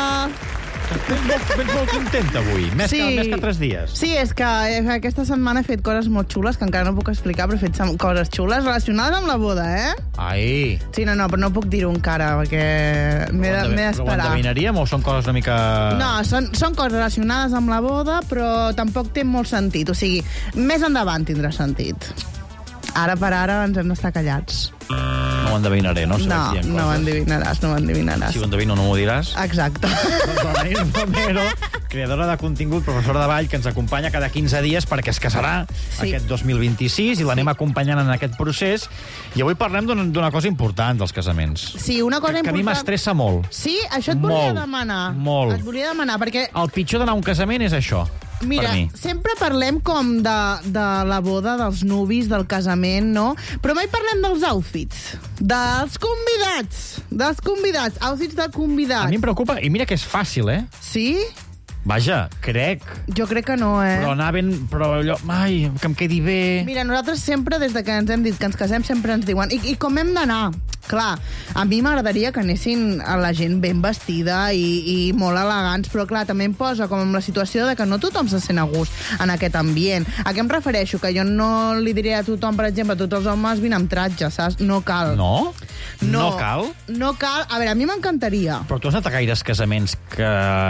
Vens molt contenta avui, més que 3 dies. Sí, és que aquesta setmana he fet coses molt xules, que encara no puc explicar, però he fet coses xules relacionades amb la boda, Ai. Sí, però no puc dir-ho encara, perquè m'he d'esperar. Però ho endevinaríem o són coses una mica... No, són coses relacionades amb la boda, però tampoc té molt sentit. O sigui, més endavant tindrà sentit. Ara per ara ens hem d'estar callats. No ho endevinaré, no? No ho endevinaràs. Si ho endevino no m'ho diràs? Exacte. Doncs la Nadine Romero, creadora de contingut, professora de ball, que ens acompanya cada 15 dies perquè es casarà aquest 2026 i l'anem acompanyant en aquest procés. I avui parlem d'una cosa important dels casaments. Sí, una cosa important. Que a mi m'estressa molt. Sí? Això et volia demanar. Molt. Et volia demanar, perquè... El pitjor d'anar a un casament és això. Mira, sempre parlem com de la boda, dels nuvis, del casament, no? Però mai parlem dels outfits, dels convidats, outfits de convidats. A mi em preocupa, i mira que és fàcil, Sí? Vaja, crec. Jo crec que no, Però anar ben... Però allò... Ai, que em quedi bé... Mira, nosaltres sempre, des de que ens hem dit que ens casem, sempre ens diuen i com hem d'anar? Clar, a mi m'agradaria que anessin a la gent ben vestida i molt elegants, però clar, també em posa com en la situació de que no tothom se sent a gust en aquest ambient. A què em refereixo? Que jo no li diré a tothom, per exemple, a tots els homes, vine amb tratge, saps? No cal. No? No cal? No cal. A veure, a mi m'encantaria. Però tu has anat a gaires casaments que...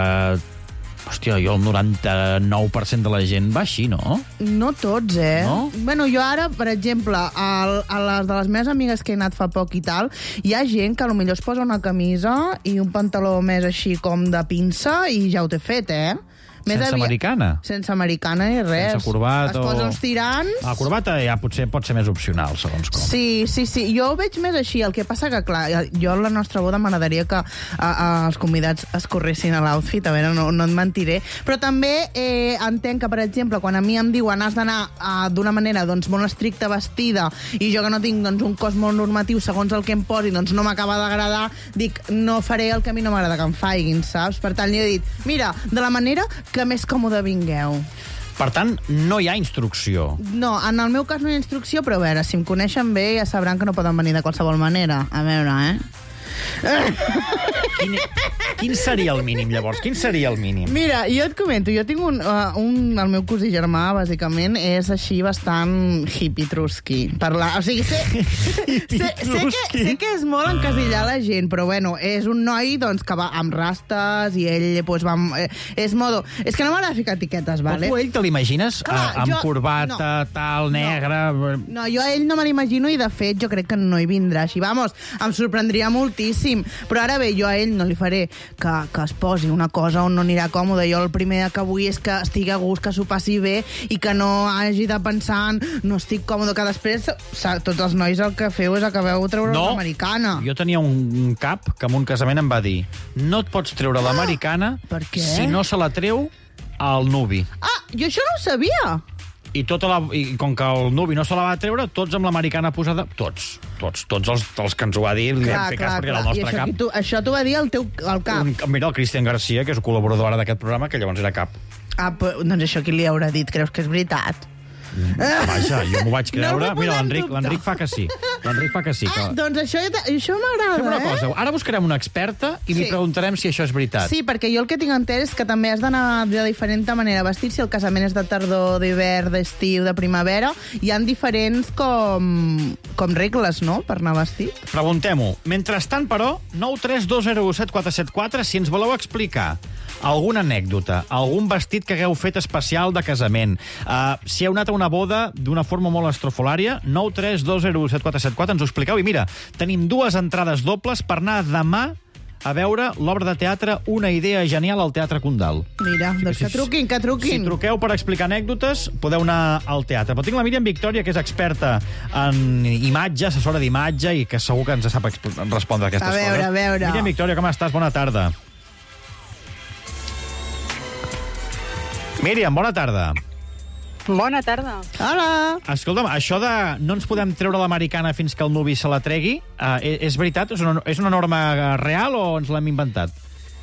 Hòstia, jo el 99% de la gent va així, no? No tots, No? Bueno, jo ara, per exemple, a les de les meves amigues que he anat fa poc i tal, hi ha gent que potser es posa una camisa i un pantaló més així com de pinça i ja ho té fet, Sense americana? Sense americana ni res. Sense corbata es posa uns tirants... La corbata ja potser pot ser més opcional, segons com. Sí. Jo ho veig més així. El que passa que, clar, jo a la nostra boda m'agradaria que els convidats es corressin a l'outfit. A veure, no et mentiré. Però també entenc que, per exemple, quan a mi em diuen has d'anar d'una manera molt estricta vestida i jo que no tinc un cos molt normatiu segons el que em posi, no m'acaba d'agradar, dic, no faré el que a mi no m'agrada que em faiguin, saps? Per tant, li he dit, mira, de la manera que més còmode vingueu. Per tant, no hi ha instrucció. No, en el meu cas no hi ha instrucció, però a veure, si em coneixen bé ja sabran que no poden venir de qualsevol manera. A veure, Quin seria el mínim, llavors? Quin seria el mínim? Mira, jo et comento, jo tinc el meu cosí germà, bàsicament, és així bastant hippie-trusqui. O sigui, sé que és molt encasillar la gent, però bueno, és un noi doncs, que va amb rastes i ell doncs, va... És modo... És que no m'agrada ficar etiquetes, vale? Però tu ell te l'imagines amb corbata, tal, negre... No, jo a ell no me l'imagino i, de fet, jo crec que no hi vindrà així. Vamos, em sorprendria moltíssim. Però ara bé, jo a ell no li faré que es posi una cosa on no anirà còmode. Jo el primer que vull és que estigui a gust, que s'ho passi bé i que no hagi de pensar no estic còmode, que després tots els nois el que feu és acabeu treure l'americana. Jo tenia un cap que en un casament em va dir no et pots treure l'americana si no se la treu el nuvi. Ah, jo això no ho sabia. I com que el nuvi no se la va treure, tots amb l'americana posada, tots els que ens ho va dir li vam fer cas perquè era el nostre cap. Això t'ho va dir el cap? Mira, el Cristian Garcia, que és col·laborador ara d'aquest programa, que llavors era cap. Ah, doncs això qui li haurà dit? Creus que és veritat? Vaja, jo m'ho vaig creure. Mira, l'Enric fa que sí. L'Enric fa que sí. Doncs això m'agrada, Fem una cosa, ara buscarem una experta i li preguntarem si això és veritat. Sí, perquè jo el que tinc entès és que també has d'anar de diferent manera vestit, si el casament és de tardor, d'hivern, d'estiu, de primavera. Hi ha diferents com regles, no?, per anar vestit. Preguntem-ho. Mentrestant, però, 932017474, si ens voleu explicar alguna anècdota, algun vestit que hagueu fet especial de casament, si heu anat a una boda d'una forma molt estrofolària, 932017474, ens ho expliqueu. I mira, tenim 2 entrades dobles per anar demà a veure l'obra de teatre Una idea genial al Teatre Condal. Mira, doncs que truquin. Si truqueu per explicar anècdotes, podeu anar al teatre. Però tinc la Míriam Victòria, que és experta en imatge, assessora d'imatge, i que segur que ens sap respondre a aquestes coses. A veure. Míriam Victòria, com estàs? Bona tarda. Míriam, bona tarda. Bona tarda. Hola. Escolta'm, això de no ens podem treure l'americana fins que el nuvi se la tregui, és veritat? És una norma real o ens l'hem inventat?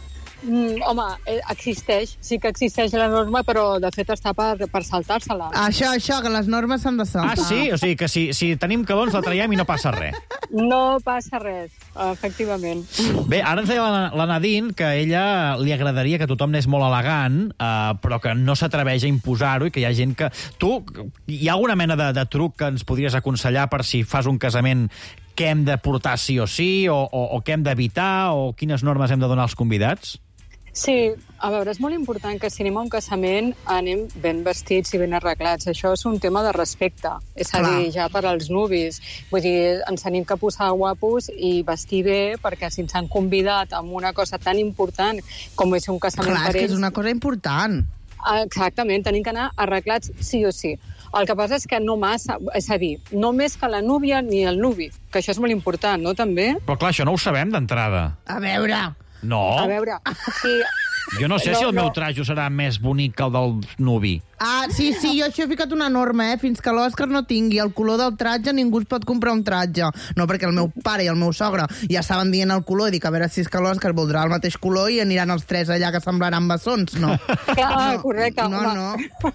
Home, existeix, sí que existeix la norma, però de fet està per saltar-se-la. Això, que les normes s'han de saltar. Ah, sí? O sigui que si tenim calor ens la traiem i no passa res. No passa res, efectivament. Bé, ara ens deia la Nadine que a ella li agradaria que tothom anés molt elegant, però que no s'atreveix a imposar-ho i que hi ha gent que... Tu, hi ha alguna mena de truc que ens podries aconsellar per si fas un casament què hem de portar sí o sí, o què hem d'evitar, o quines normes hem de donar als convidats? Sí, a veure, és molt important que si anem a un casament anem ben vestits i ben arreglats. Això és un tema de respecte, és a dir, ja per als nuvis. Vull dir, ens tenim que posar guapos i vestir bé, perquè si ens han convidat amb una cosa tan important com és un casament per ells... Clar, és que és una cosa important. Exactament, tenim que anar arreglats sí o sí. El que passa és que no massa, és a dir, no més que la núvia ni el nuvi, que això és molt important, no, també? Però clar, això no ho sabem d'entrada. A veure... No. A veure, sí... Jo no sé si el meu trajo serà més bonic que el del nuvi. Ah, sí, jo això he ficat una norma, fins que l'Òscar no tingui el color del tratge, ningú es pot comprar un tratge. No, perquè el meu pare i el meu sogre ja estaven dient el color, i dic, a veure si és que l'Òscar voldrà el mateix color i aniran els 3 allà que semblaran bessons, no. Clar, correcte. No.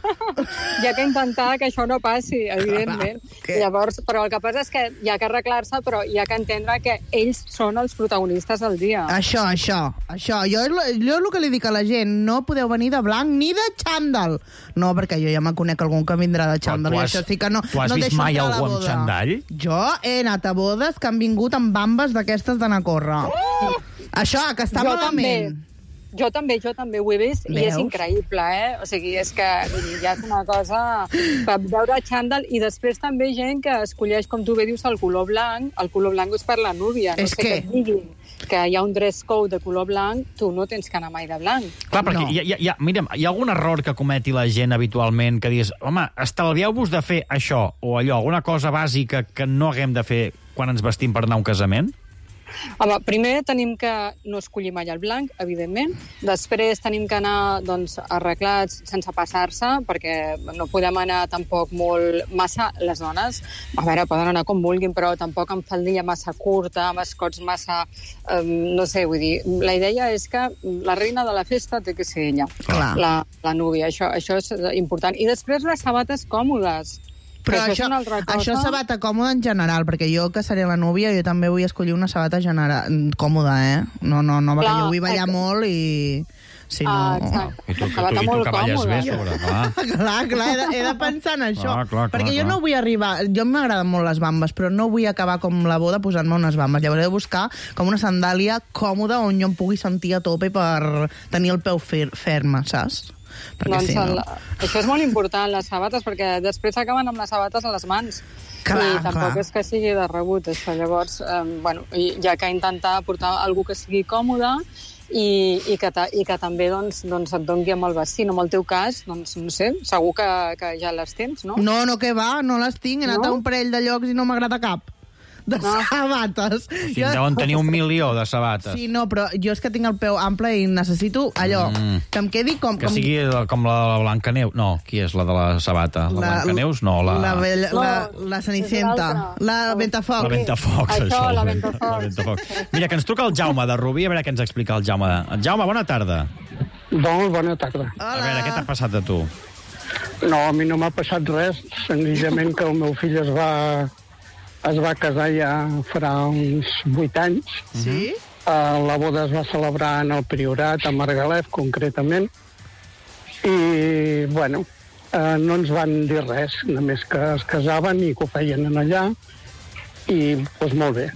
Hi ha que intentar que això no passi, evidentment. Llavors, però el que passa és que hi ha que arreglar-se, però hi ha que entendre que ells són els protagonistes del dia. Això. Jo és el que li dic a la gent, no podeu venir de blanc ni de xandall. No, perquè jo ja me conec algun que vindrà de xandall. Tu has vist mai algú amb xandall? Jo he anat a bodes que han vingut amb bambes d'aquestes d'anar a córrer. Això, que està malament. Jo també ho he vist. Veus? I és increïble, O sigui, és que ja és una cosa per veure xandall, i després també gent que escolleix, com tu bé dius, el color blanc. El color blanc és per la núvia. No sé què et diguin que hi ha un dress code de color blanc, tu no tens que anar mai de blanc. Clar, perquè mira, hi ha algun error que cometi la gent habitualment que dius, home, estalvieu-vos de fer això o allò, alguna cosa bàsica que no haguem de fer quan ens vestim per anar a un casament? Home, primer tenim que no escollir mai el blanc, evidentment. Després tenim que anar arreglats sense passar-se, perquè no podem anar tampoc massa les dones. A veure, poden anar com vulguin, però tampoc amb faldilla massa curta, amb escots massa... no sé, vull dir, la idea és que la reina de la festa té que ser ella, la núvia. Això és important. I després les sabates còmodes. Però això sabata còmoda en general, perquè jo, que seré la núvia, jo també vull escollir una sabata còmoda, No, perquè jo vull ballar molt i... Si no... I tu que balles bé, sobre... Clar, he de pensar en això. Perquè jo clar. no vull arribar... Jo m'agraden molt les bambes, però no vull acabar com la boda posant-me unes bambes. Llavors he de buscar com una sandàlia còmoda on jo em pugui sentir a tope per tenir el peu ferm, saps? Doncs això és molt important, les sabates, perquè després s'acaben amb les sabates a les mans. I tampoc és que sigui de rebut, això. Llavors, hi ha que intentar portar algú que sigui còmode i que també doncs, et doni amb el vestit. En el teu cas, doncs, no sé, segur que ja les tens, no? No, que va, no les tinc. He anat a un parell de llocs i no m'agrada cap. De sabates. Si deuen tenir 1.000.000 de sabates. Sí, no, però jo és que tinc el peu ample i necessito allò, que em quedi com... Que sigui com la de la Blancaneus. No, qui és la de la sabata? La Blancaneus? No, la Cenicienta. La Ventafocs. La Ventafocs, això. La Ventafocs. Mira, que ens truca el Jaume de Rubí, a veure què ens explica el Jaume. Jaume, bona tarda. Molt bona tarda. A veure, què t'ha passat a tu? No, a mi no m'ha passat res, senzillament que el meu fill es va casar ja farà uns 8 anys. Sí? La boda es va celebrar en el Priorat, a Margalef, concretament. I, bueno, no ens van dir res, només que es casaven i que ho feien allà. I, doncs, molt bé.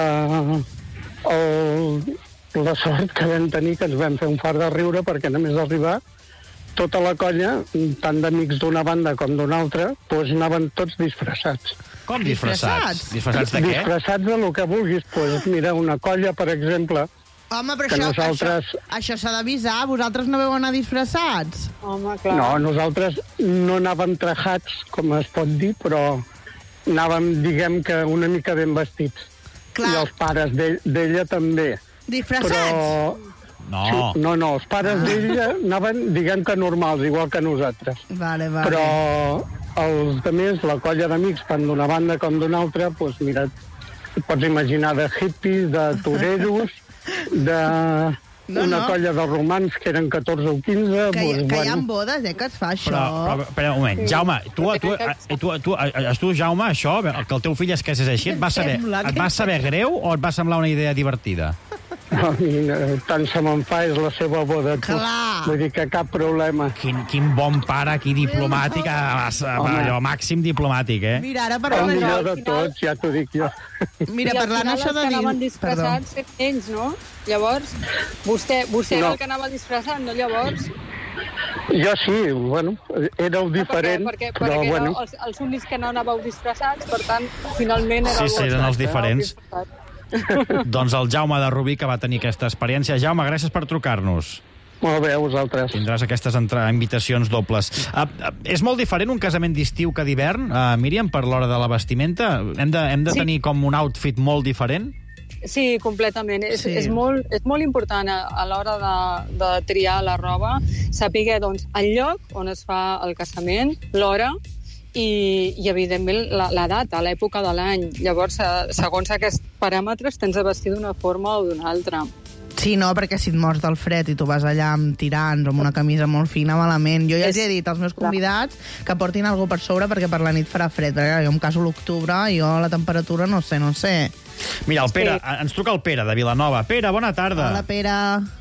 La sort que vam tenir, que ens vam fer un fart de riure, perquè només arribar tota la colla, tant d'amics d'una banda com d'una altra, doncs anaven tots disfressats. Com disfressats? Disfressats de què? Disfressats de lo que vulguis. Pues mira, una colla, per exemple... Home, però això s'ha d'avisar. Vosaltres no veu anar disfressats? Home, clar. No, nosaltres no anàvem trajats, com es pot dir, però anàvem, diguem que, una mica ben vestits. Clar. I els pares d'ella també. Disfressats? Però... No. No, els pares d'ella anaven, diguem que normals, igual que nosaltres. Vale. Però els altres, la colla d'amics, tant d'una banda com d'una altra, doncs mira, pots imaginar de hippies, de toreros, una colla de romans que eren 14 o 15... Que hi ha bodes, que es fa això. Però espera un moment, Jaume, tu, Jaume, això, que el teu fill es casés així, et va saber greu o et va semblar una idea divertida? No, tant se me'n fa, és la seva boda. Vull dir que cap problema. Quin bon pare, aquí diplomàtic, allò màxim diplomàtic, eh? Mira, ara parlant... El millor de tots, ja t'ho dic jo. Mira, parlant això de dir... I al final els que anaven disfressats eren ells, no? Llavors, vostè era el que anava disfressat, no llavors? Jo sí, bueno, éreu diferent, però bueno... Perquè els únics que no anàveu disfressats, per tant, finalment era Sí, eren els diferents. Doncs el Jaume de Rubí, que va tenir aquesta experiència. Jaume, gràcies per trucar-nos. Molt bé, a vosaltres. Tindràs aquestes invitacions dobles. És molt diferent un casament d'estiu que d'hivern, Míriam, per l'hora de la vestimenta? Hem de tenir com un outfit molt diferent? Sí, completament. És molt important a l'hora de triar la roba saber doncs, el lloc on es fa el casament, l'hora, i evidentment, la data, l'època de l'any. Llavors, segons aquests paràmetres, tens de vestir d'una forma o d'una altra. Sí, no, perquè si et mors del fred i tu vas allà amb tirants o amb una camisa molt fina, malament. Jo ja els he dit als meus convidats que portin alguna per sobre perquè per la nit farà fred, perquè jo em caso a l'octubre i jo la temperatura no sé. Mira, el Pere, ens truca el Pere de Vilanova. Pere, bona tarda. Hola, Pere.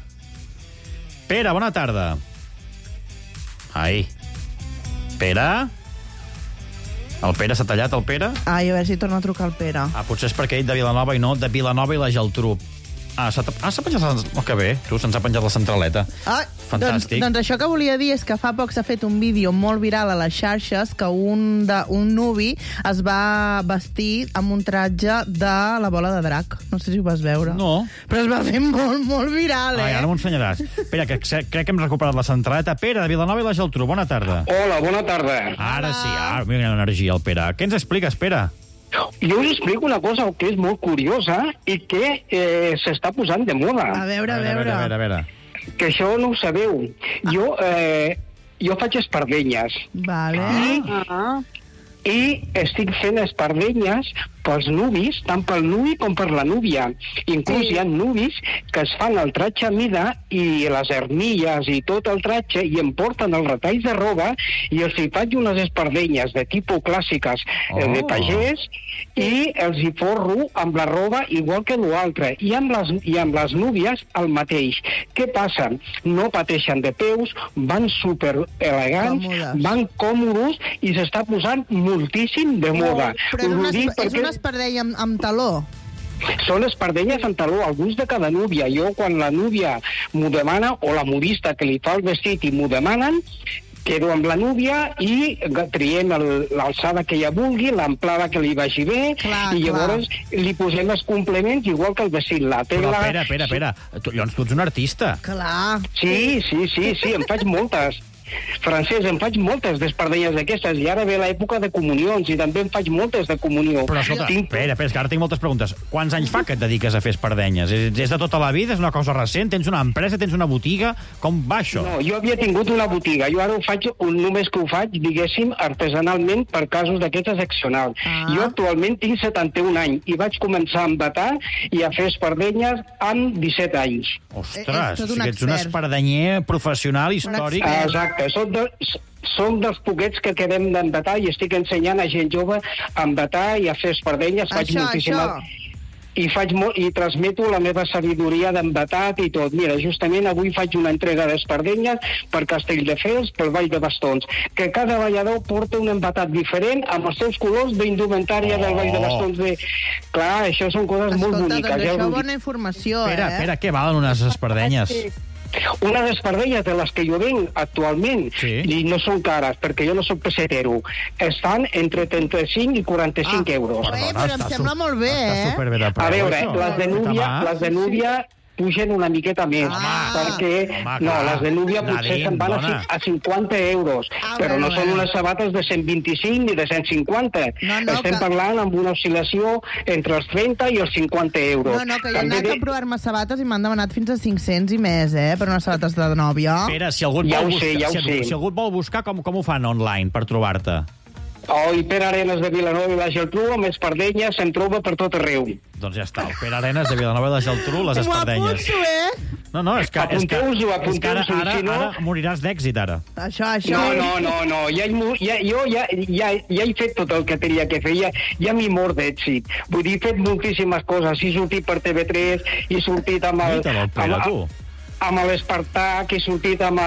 Pere, bona tarda. Ai. Pere? El Pere s'ha tallat, el Pere? Ai, a veure si torna a trucar el Pere. Potser és perquè ell de Vilanova i no de Vilanova i la Geltrú. S'ha penjat... Que bé, se'ns ha penjat la centraleta. Fantàstic. Doncs això que volia dir és que fa poc s'ha fet un vídeo molt viral a les xarxes que un nuvi es va vestir amb un tratge de la bola de drac. No sé si ho vas veure. No. Però es va fer molt, molt viral, Ara m'ho ensenyaràs. Espera, que crec que hem recuperat la centraleta. Pere, de Vilanova i la Geltrú, bona tarda. Hola, bona tarda. Ara sí, mira l'energia, el Pere. Què ens expliques, Pere? Jo us explico una cosa que és molt curiosa i que s'està posant de moda. A veure. Que això no ho sabeu. Jo faig espardenyes. Vale. I estic fent espardenyes pels nuvis, tant pel nuvi com per la núvia. Inclús hi ha nuvis que es fan el tratge a mida i les armilles i tot el tratge i em porten els retalls de roba i els hi faig unes espardenyes de tipus clàssiques de pagès i els hi forro amb la roba igual que l'altre. I amb les núvies el mateix. Què passa? No pateixen de peus, van super elegants, van còmodes i s'està posant moltíssim de moda. Però és una espardenya amb taló. Són espardenyes amb taló, al gust de cada núvia. Jo, quan la núvia m'ho demana, o la modista que li fa el vestit i m'ho demanen, quedo amb la núvia i triem l'alçada que ella vulgui, l'amplada que li vagi bé, i llavors li posem els complements igual que el vestit. La tela... Però, espera. Llavors tu ets un artista. Clar. Sí, em faig moltes. Francesc, em faig moltes d'espardenyes d'aquestes, i ara ve l'època de comunions, i també em faig moltes de comunió. Però escolta, espera, és que ara tinc moltes preguntes. Quants anys fa que et dediques a fer espardenyes? És de tota la vida? És una cosa recent? Tens una empresa? Tens una botiga? Com va això? No, jo havia tingut una botiga. Jo ara ho faig, només que ho faig, diguéssim, artesanalment per casos d'aquestes excepcionals. Jo actualment tinc 71 anys i vaig començar a embatar i a fer espardenyes amb 17 anys. Ostres, que ets un espardenyer professional, històric. Exacte. Som dels poquets que quedem d'embatar i estic ensenyant a gent jove a embatar i a fer espardenyes. Faig moltíssimes... I transmeto la meva sabidoria d'embatat i tot. Mira, justament avui faig una entrega d'espardenyes per Castelldefels, pel Vall de Bastons, que cada ballador porta un embatat diferent amb els seus colors d'indumentària del Vall de Bastons. Clar, això són coses molt boniques. Escolta, doncs això bona informació, Espera, què valen unes espardenyes? Unes espardenyes de les que jo venc actualment, i no són cares, perquè jo no soc pesetero, estan entre 35 i 45 euros. Però em sembla molt bé, A veure, les de núvia pugen una miqueta més, perquè les de núvia potser se'n van a 50 euros, però no són unes sabates de 125 ni de 150. Estem parlant amb una oscil·lació entre els 30 i els 50 euros. No, que jo he anat a provar-me sabates i m'han demanat fins a 500 i més, per unes sabates de nòvia. Espera, si algú et vol buscar, com ho fan online per trobar-te? I Pere Arenas de Vilanova i la Geltrú, amb espardenyes, se'n troba per tot arreu. Doncs ja està, el Pere Arenas de Vilanova i la Geltrú, les espardenyes. No, és que ara moriràs d'èxit, ara. Això. No, jo ja he fet tot el que tenia que fer, ja m'hi mor d'èxit. Vull dir, he fet moltíssimes coses, he sortit per TV3, he sortit amb l'Espartac, he sortit amb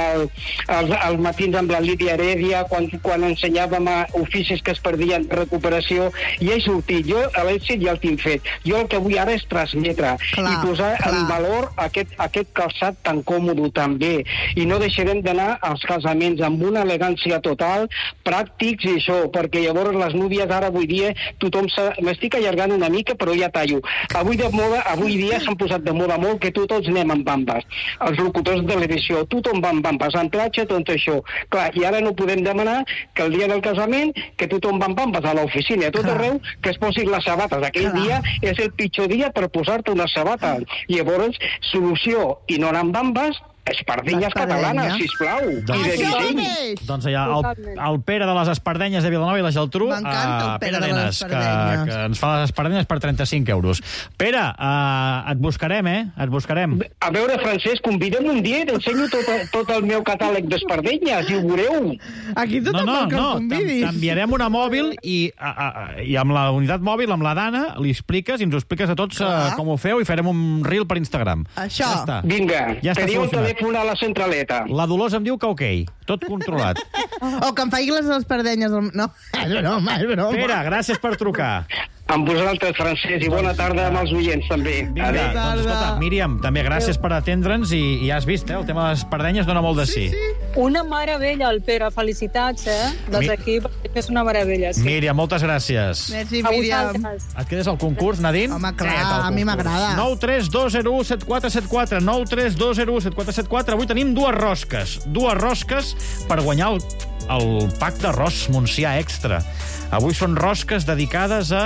els matins amb la Lídia Heredia, quan ensenyàvem oficis que es perdien de recuperació, i he sortit. Jo l'èxit ja el tinc fet. Jo el que vull ara és transmetre i posar en valor aquest calçat tan còmode també. I no deixarem d'anar als casaments amb una elegància total, pràctics i això, perquè llavors les núvies ara avui dia tothom m'estic allargant una mica, però ja tallo. Avui dia s'han posat de moda molt que tots anem amb bambes. Els locutors de televisió, tothom va amb bambes, en platja, tot això. Clar, i ara no podem demanar que el dia del casament que tothom va amb bambes a l'oficina, a tot arreu, que es posin les sabates. Aquell dia és el pitjor dia per posar-te una sabata. Llavors, solució, i no anar amb bambes, espardenyes catalanes, sisplau. Doncs ja, el Pere de les espardenyes de Vilanova i la Geltrú, Pere Arenas, que ens fa les espardenyes per 35 euros. Pere, et buscarem, et buscarem. A veure, Francesc, convidem un dia i t'ensenyo tot el meu catàleg d'espardenyes, i ho veureu. Aquí tothom vol que el convidis. T'enviarem una mòbil i amb la unitat mòbil, amb la Dana, li expliques i ens ho expliques a tots com ho feu i farem un reel per Instagram. Això. Vinga, teniu el telèfon a la centraleta. La Dolors em diu que ok, tot controlat. O que em faci les espardenyes. No, és broma. Pere, gràcies per trucar. Amb vosaltres, Francesc, i bona tarda amb els oients, també. Vinga, doncs escolta, Míriam, també gràcies per atendre'ns i ja has vist, el tema de les espardenyes dona molt de sí. Una meravella, el Pere, felicitats, des d'aquí, és una meravella. Sí. Míriam, moltes gràcies. Merci, Míriam. Et quedes al concurs, Nadine? Home, clar, a mi m'agrada. 932017474, 932017474. Avui tenim dues rosques per guanyar el pack d'arròs Montsià Extra. Avui són rosques dedicades a...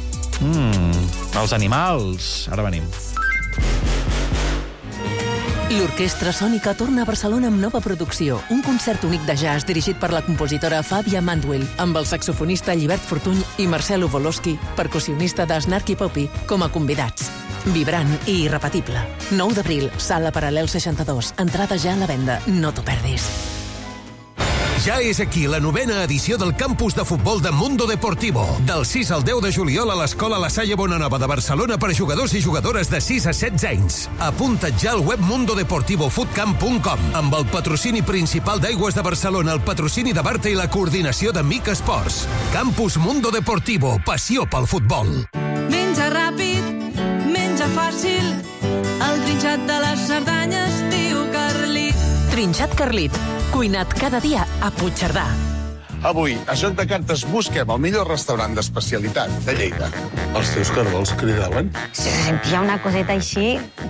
als animals. Ara venim. L'Orquestra Sònica torna a Barcelona amb nova producció. Un concert únic de jazz dirigit per la compositora Fàbia Mandwell, amb el saxofonista Llibert Fortuny i Marcelo Volosky, percussionista de Snarky Puppy, com a convidats. Vibrant i irrepetible. 9 d'abril, Sala Paral·lel 62. Entrada ja a la venda. No t'ho perdis. Ja és aquí la 9ª edició del campus de futbol de Mundo Deportivo. Del 6 al 10 de juliol a l'Escola La Salle Bonanova de Barcelona per a jugadors i jugadores de 6 a 16 anys. Apunta't ja al web mundodeportivofootcamp.com amb el patrocini principal d'Aigües de Barcelona, el patrocini de Barta i la coordinació de Mic Esports. Campus Mundo Deportivo. Passió pel futbol. Menja ràpid, menja fàcil, el trinxat de les Cerdanyes diu Carlit. Trinxat Carlit, cuinat cada dia a Puigcerdà. Avui, a Joc de Cartes, busquem el millor restaurant d'especialitat de Lleida. Els teus cargols cridaven? Se sentia una coseta així.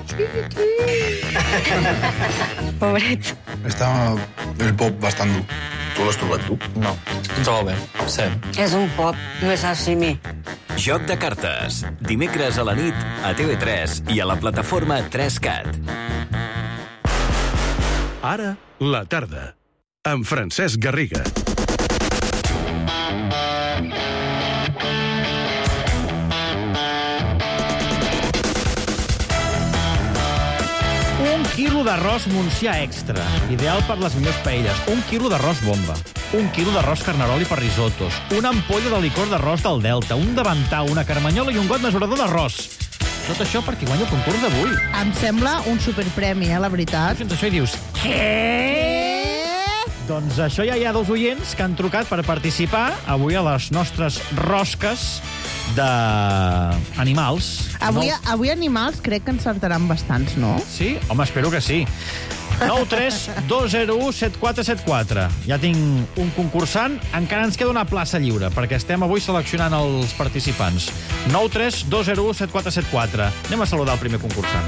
Pobret. Estava el pop bastant dur. Tu l'has trobat tu? No, em trobo bé, sí. És un pop, no és sashimi. Joc de Cartes. Dimecres a la nit a TV3 i a la plataforma 3Cat. Ara, la tarda, amb Francesc Garriga. Un quilo d'arròs Montsià extra, ideal per les millors paelles. Un quilo d'arròs bomba. Un quilo d'arròs carnaroli per risotos. Una ampolla de licor d'arròs del Delta. Un davantal, una carmanyola i un got mesurador d'arròs. Tot això per qui guanya el concurs d'avui. Em sembla un superpremi, la veritat. Fins això hi dius... Què? Doncs això ja hi ha 2 oients que han trucat per participar avui a les nostres rosques d'animals. Avui animals crec que encertaran bastants, no? Sí? Home, espero que sí. 9 3 2 0 1 7 4 7 4. Ja tinc un concursant. Encara ens queda una plaça lliure, perquè estem avui seleccionant els participants. 9 3 2 0 1 7 4 7 4. Anem a saludar el primer concursant.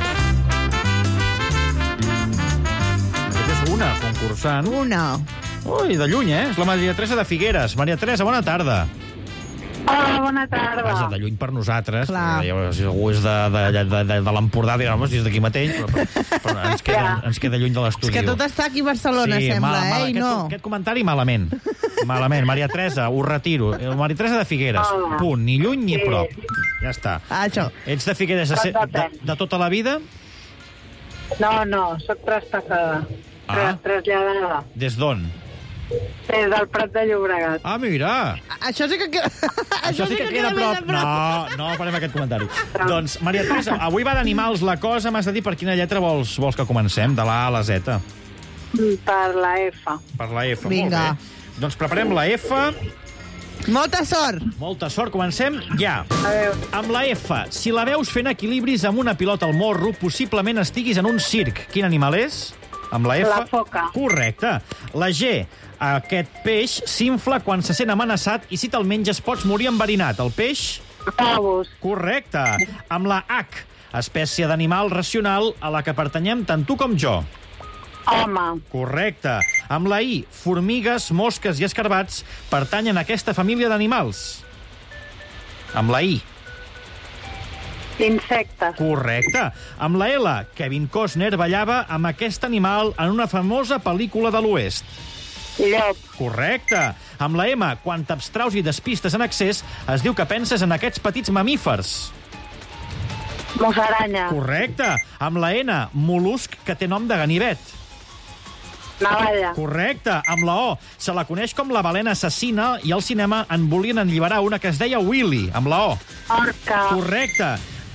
Aquesta és una concursant. Una. Ui, de lluny, eh? És la Maria Teresa de Figueres. Maria Teresa, bona tarda. Hola, bona tarda. Vaja, de lluny per nosaltres. Si algú és de l'Empordà, diguem, si és d'aquí mateix, però ens queda lluny de l'estudi. És que tot està aquí a Barcelona, sí, sembla, i no. Aquest comentari, malament. Malament. Maria Teresa, ho retiro. Maria Teresa de Figueres. Punt. Ni lluny ni prop. Ja està. Això. Ets de Figueres de tota la vida? No, soc traspassada. Traslladada. Des d'on? Des del Prat de Llobregat. Ah, mira! Això sí que queda... Això sí que queda a prop. No farem aquest comentari. Doncs, Maria Teresa, avui va d'animals la cosa. M'has de dir per quina lletra vols que comencem, de la A a la Z. Per la F. Per la F, vinga. Molt bé. Doncs preparem la F. Molta sort. Molta sort, comencem ja. Amb la F, si la veus fent equilibris amb una pilota al morro, possiblement estiguis en un circ. Quin animal és? Amb la F? La foca. Correcte. La G, aquest peix s'infla quan se sent amenaçat i si te'l menges pots morir enverinat. El peix? Pavos. Correcte. Amb la H, espècie d'animal racional a la que pertanyem tant tu com jo. Home. Correcte. Amb la I, formigues, mosques i escarbats pertanyen a aquesta família d'animals. Amb la I. Insectes. Correcte. Amb la L, Kevin Costner ballava amb aquest animal en una famosa pel·lícula de l'Oest. Llop. Correcte. Amb la M, quan t'abstraus i despistes en excés, es diu que penses en aquests petits mamífers. Musaranya. Correcte. Amb la N, mol·lusc que té nom de ganivet. Navalla. Correcte. Amb la O, se la coneix com la balena assassina i al cinema en volien alliberar una que es deia Willy. Amb la O. Orca. Correcte.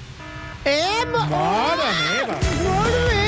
Mare meva! Molt bé!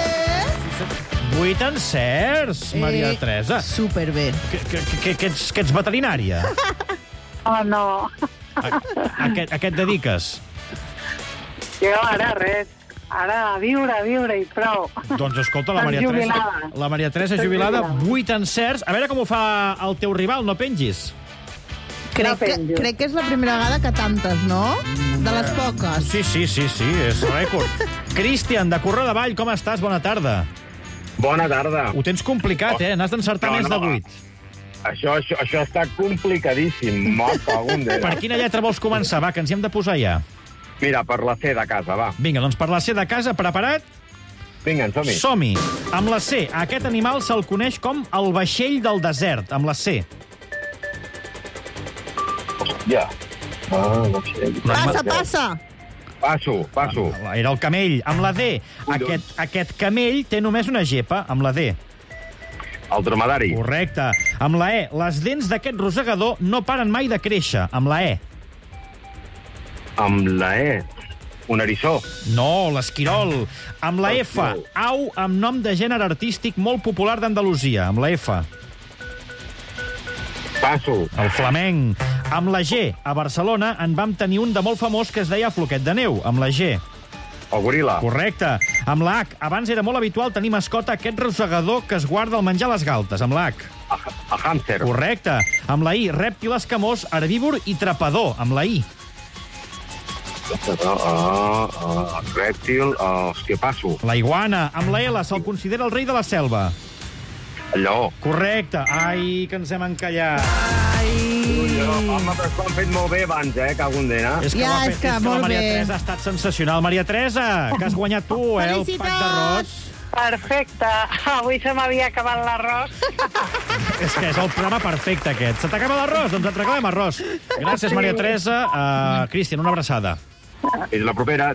8 encerts, Maria Teresa. Superbé. Que ets veterinària? Oh, no. A què et dediques? Jo ara res. Ara a viure i prou. Doncs escolta, la Maria Teresa jubilada, 8 encerts. A veure com ho fa el teu rival, no pengis. Crec que és la primera vegada que tantes, no? De les poques. Sí, és rècord. Cristian, de Corredavall, com estàs? Bona tarda. Bona tarda. Ho tens complicat, N'has d'encertar més de 8. Això està complicadíssim. Per quina lletra vols començar? Va, que ens hi hem de posar ja. Mira, per la C de casa, va. Vinga, doncs per la C de casa, preparat? Vinga, som-hi. Som-hi. Amb la C, aquest animal se'l coneix com el vaixell del desert, amb la C. Ja. No sé. Passa. Passo. Era el camell. Amb la D, aquest camell té només una gepa, amb la D. El dromedari. Correcte. Amb la E, les dents d'aquest rosegador no paren mai de créixer, amb la E. Amb la E. Un eriçó. No, l'esquirol. Amb la F, au amb nom de gènere artístic molt popular d'Andalusia, amb la F. Passo. El flamenc. Amb la G, a Barcelona en vam tenir un de molt famós que es deia Floquet de Neu, amb la G. El goril·la. Correcte. Amb la H, abans era molt habitual tenir mascota aquest rosegador que es guarda al menjar les galtes, amb la H. El hàmster. Correcte. Amb la I, rèptil escamós, herbívor i trepador, amb la I. Rèptil, hòstia, passo. La iguana. Amb la L, se'l considera el rei de la selva. El lleó. Correcte. Ai, que ens hem encallat. Home, però ho han fet molt bé abans, cago en dena. És que la Maria Teresa ha estat sensacional. Maria Teresa, que has guanyat tu, el pack d'arròs. Perfecte. Avui se m'havia acabat l'arròs. És que és el programa perfecte, aquest. Se t'acaba l'arròs? Doncs et regalem arròs. Gràcies, Maria Teresa. Cristian, una abraçada. Fins la propera.